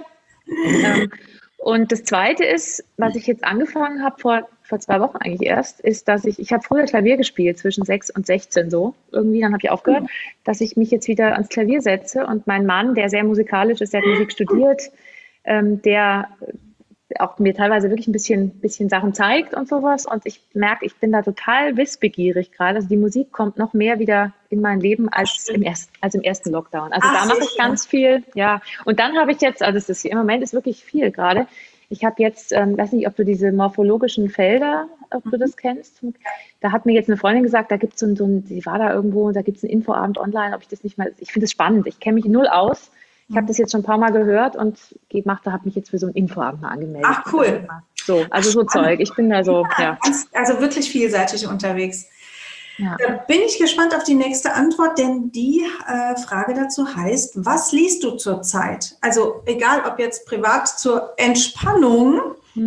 Und das Zweite ist, was ich jetzt angefangen habe vor 2 Wochen eigentlich erst, ist, dass ich habe früher Klavier gespielt, zwischen 6 und 16 so, irgendwie, dann habe ich aufgehört, dass ich mich jetzt wieder ans Klavier setze, und mein Mann, der sehr musikalisch ist, der hat Musik studiert, der auch mir teilweise wirklich ein bisschen Sachen zeigt und sowas, und ich merke, ich bin da total wissbegierig gerade, also die Musik kommt noch mehr wieder in mein Leben als im ersten Lockdown. Also da mache ich ganz viel, ja. Und dann habe ich jetzt, also im Moment ist wirklich viel gerade. Ich habe jetzt, weiß nicht, ob du diese morphologischen Felder, ob du das kennst. Da hat mir jetzt eine Freundin gesagt, da gibt es sie war da irgendwo, und da gibt es einen Infoabend online, ob ich das nicht mal, ich finde es spannend, ich kenne mich null aus. Ich habe das jetzt schon ein paar Mal gehört und habe mich jetzt für so einen Infoabend mal angemeldet. Ach, cool. So, also so Zeug. Ich bin da so, Also wirklich vielseitig unterwegs. Ja. Da bin ich gespannt auf die nächste Antwort, denn die Frage dazu heißt, was liest du zurzeit? Also egal, ob jetzt privat zur Entspannung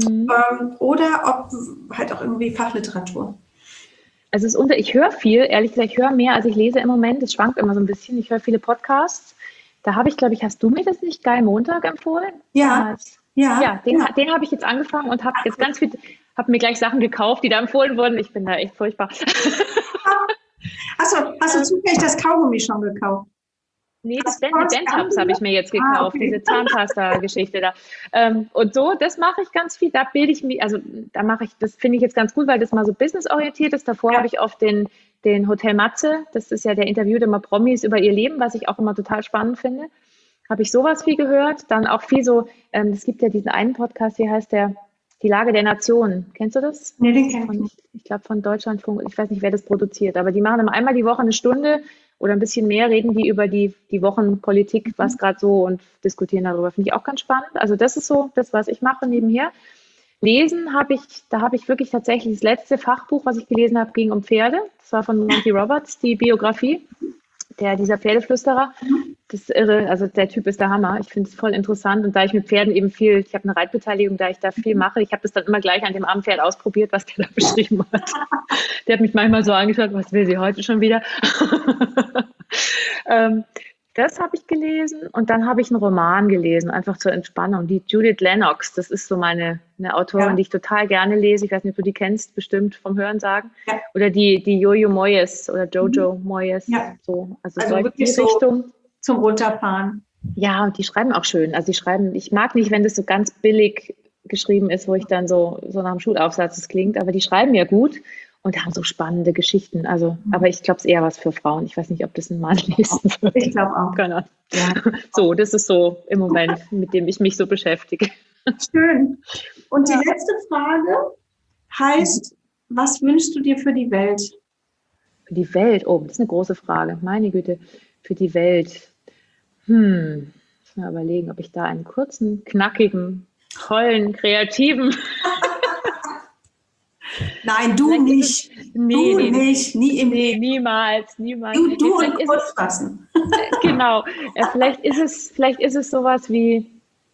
oder ob halt auch irgendwie Fachliteratur. Also ich höre viel, ehrlich gesagt, ich höre mehr, als ich lese im Moment. Es schwankt immer so ein bisschen. Ich höre viele Podcasts. Da habe ich, glaube ich, hast du mir das nicht Geil Montag empfohlen? Ja. Den habe ich jetzt angefangen und habe jetzt ganz viel, habe mir gleich Sachen gekauft, die da empfohlen wurden. Ich bin da echt furchtbar. Hast du zufällig das Kaugummi schon gekauft? Nee, die Dentabs habe ich mir jetzt gekauft, okay. diese Zahnpasta-Geschichte da. Und so, das mache ich ganz viel, da bilde ich mich, also da mache ich, das finde ich jetzt ganz gut, weil das mal so businessorientiert ist. Davor habe ich oft den Hotel Matze, das ist ja der interviewt immer Promis über ihr Leben, was ich auch immer total spannend finde. Habe ich sowas viel gehört, dann auch viel so, es gibt ja diesen einen Podcast, wie heißt der? Die Lage der Nation. Kennst du das? Nee, den kenn ich nicht. Ich glaube von Deutschlandfunk, ich weiß nicht, wer das produziert, aber die machen immer einmal die Woche eine Stunde oder ein bisschen mehr, reden die über die Wochenpolitik, was gerade so und diskutieren darüber. Finde ich auch ganz spannend. Also das ist so das, was ich mache nebenher. Lesen da habe ich wirklich tatsächlich das letzte Fachbuch, was ich gelesen habe, ging um Pferde. Das war von Monty Roberts, die Biografie, dieser Pferdeflüsterer. Das ist irre, also der Typ ist der Hammer. Ich finde es voll interessant und da ich mit Pferden eben ich habe eine Reitbeteiligung, da ich da viel mache, ich habe das dann immer gleich an dem armen Pferd ausprobiert, was der da beschrieben hat. Der hat mich manchmal so angeschaut, was will sie heute schon wieder? Das habe ich gelesen und dann habe ich einen Roman gelesen, einfach zur Entspannung. Die Judith Lennox, das ist so eine Autorin, die ich total gerne lese. Ich weiß nicht, ob du die kennst, bestimmt vom Hörensagen. Ja. Oder die Jojo Moyes oder Jojo Moyes. Ja. So, also wirklich die Richtung. So zum Runterfahren. Ja, und die schreiben auch schön. Also ich mag nicht, wenn das so ganz billig geschrieben ist, wo ich dann so nach dem Schulaufsatz es klingt, aber die schreiben ja gut. Und haben so spannende Geschichten. Also, aber ich glaube, es ist eher was für Frauen. Ich weiß nicht, ob das ein Mann lesen wird. Ich glaube auch. Keine ja. So, das ist so im Moment, mit dem ich mich so beschäftige. Schön. Und die letzte Frage heißt, was wünschst du dir für die Welt? Für die Welt? Oh, das ist eine große Frage. Meine Güte, für die Welt. Muss mal überlegen, ob ich da einen kurzen, knackigen, tollen, kreativen... Nein, du nicht. Nee, nicht. Nie im Leben. Niemals. Du und kurz fassen. Genau. Vielleicht ist es sowas wie,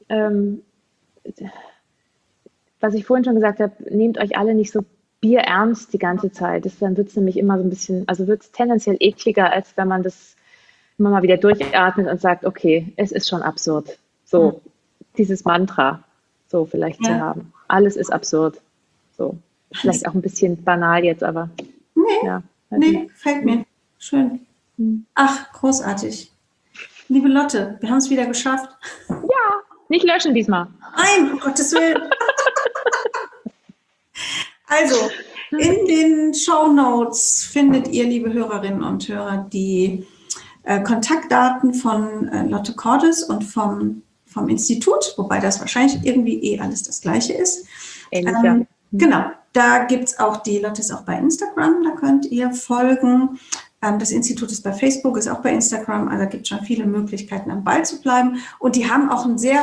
was ich vorhin schon gesagt habe, nehmt euch alle nicht so bierernst die ganze Zeit. Dann wird es nämlich immer so ein bisschen, also wird es tendenziell ekliger, als wenn man das immer mal wieder durchatmet und sagt, okay, es ist schon absurd. So, dieses Mantra so vielleicht zu haben. Alles ist absurd. So. Vielleicht auch ein bisschen banal jetzt, aber... Fällt mir. Schön. Ach, großartig. Liebe Lotte, wir haben es wieder geschafft. Ja, nicht löschen diesmal. Nein, um Gottes Willen. Also, in den Shownotes findet ihr, liebe Hörerinnen und Hörer, die Kontaktdaten von Lotte Cordes und vom Institut, wobei das wahrscheinlich irgendwie alles das Gleiche ist. Ähnlich, Genau, da gibt es auch Lotte ist auch bei Instagram, da könnt ihr folgen. Das Institut ist bei Facebook, ist auch bei Instagram, also da gibt es schon viele Möglichkeiten, am Ball zu bleiben. Und die haben auch einen sehr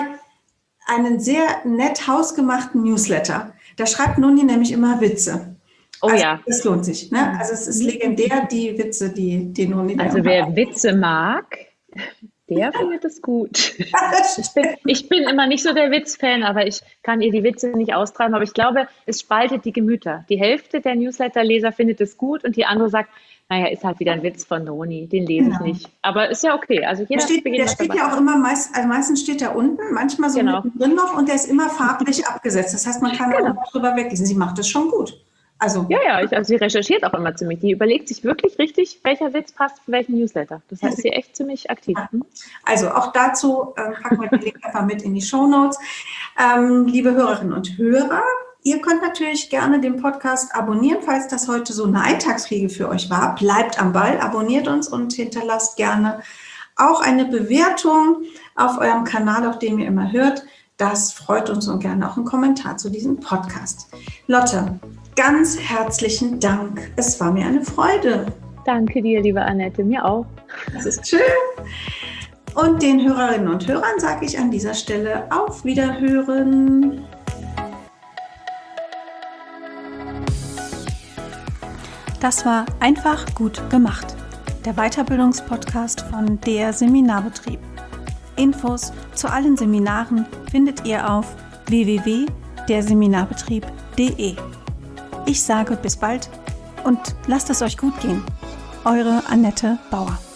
nett hausgemachten Newsletter. Da schreibt Noni nämlich immer Witze. Oh also, ja. Das lohnt sich. Ne? Also es ist legendär, die Witze, die Noni da Also wer Witze mag, der findet es gut. Ich bin immer nicht so der Witz-Fan, aber ich kann ihr die Witze nicht austreiben. Aber ich glaube, es spaltet die Gemüter. Die Hälfte der Newsletter-Leser findet es gut und die andere sagt, naja, ist halt wieder ein Witz von Noni, den lese ich nicht. Aber ist ja okay. Also jeder der steht ja auch immer, meistens steht er unten, manchmal so mittendrin noch und der ist immer farblich abgesetzt. Das heißt, man kann auch drüber weglesen. Sie macht das schon gut. Also, sie recherchiert auch immer ziemlich. Die überlegt sich wirklich richtig, welcher Witz passt für welchen Newsletter. Das heißt, sie ist echt ziemlich aktiv. Also auch dazu packen wir den Link einfach mit in die Shownotes. Liebe Hörerinnen und Hörer, ihr könnt natürlich gerne den Podcast abonnieren, falls das heute so eine Eintagsfliege für euch war. Bleibt am Ball, abonniert uns und hinterlasst gerne auch eine Bewertung auf eurem Kanal, auf dem ihr immer hört. Das freut uns und gerne auch einen Kommentar zu diesem Podcast. Lotte, ganz herzlichen Dank. Es war mir eine Freude. Danke dir, liebe Annette, mir auch. Das ist schön. Und den Hörerinnen und Hörern sage ich an dieser Stelle auf Wiederhören. Das war Einfach gut gemacht, der Weiterbildungspodcast von der Seminarbetrieb. Infos zu allen Seminaren findet ihr auf www.derseminarbetrieb.de. Ich sage bis bald und lasst es euch gut gehen. Eure Annette Bauer.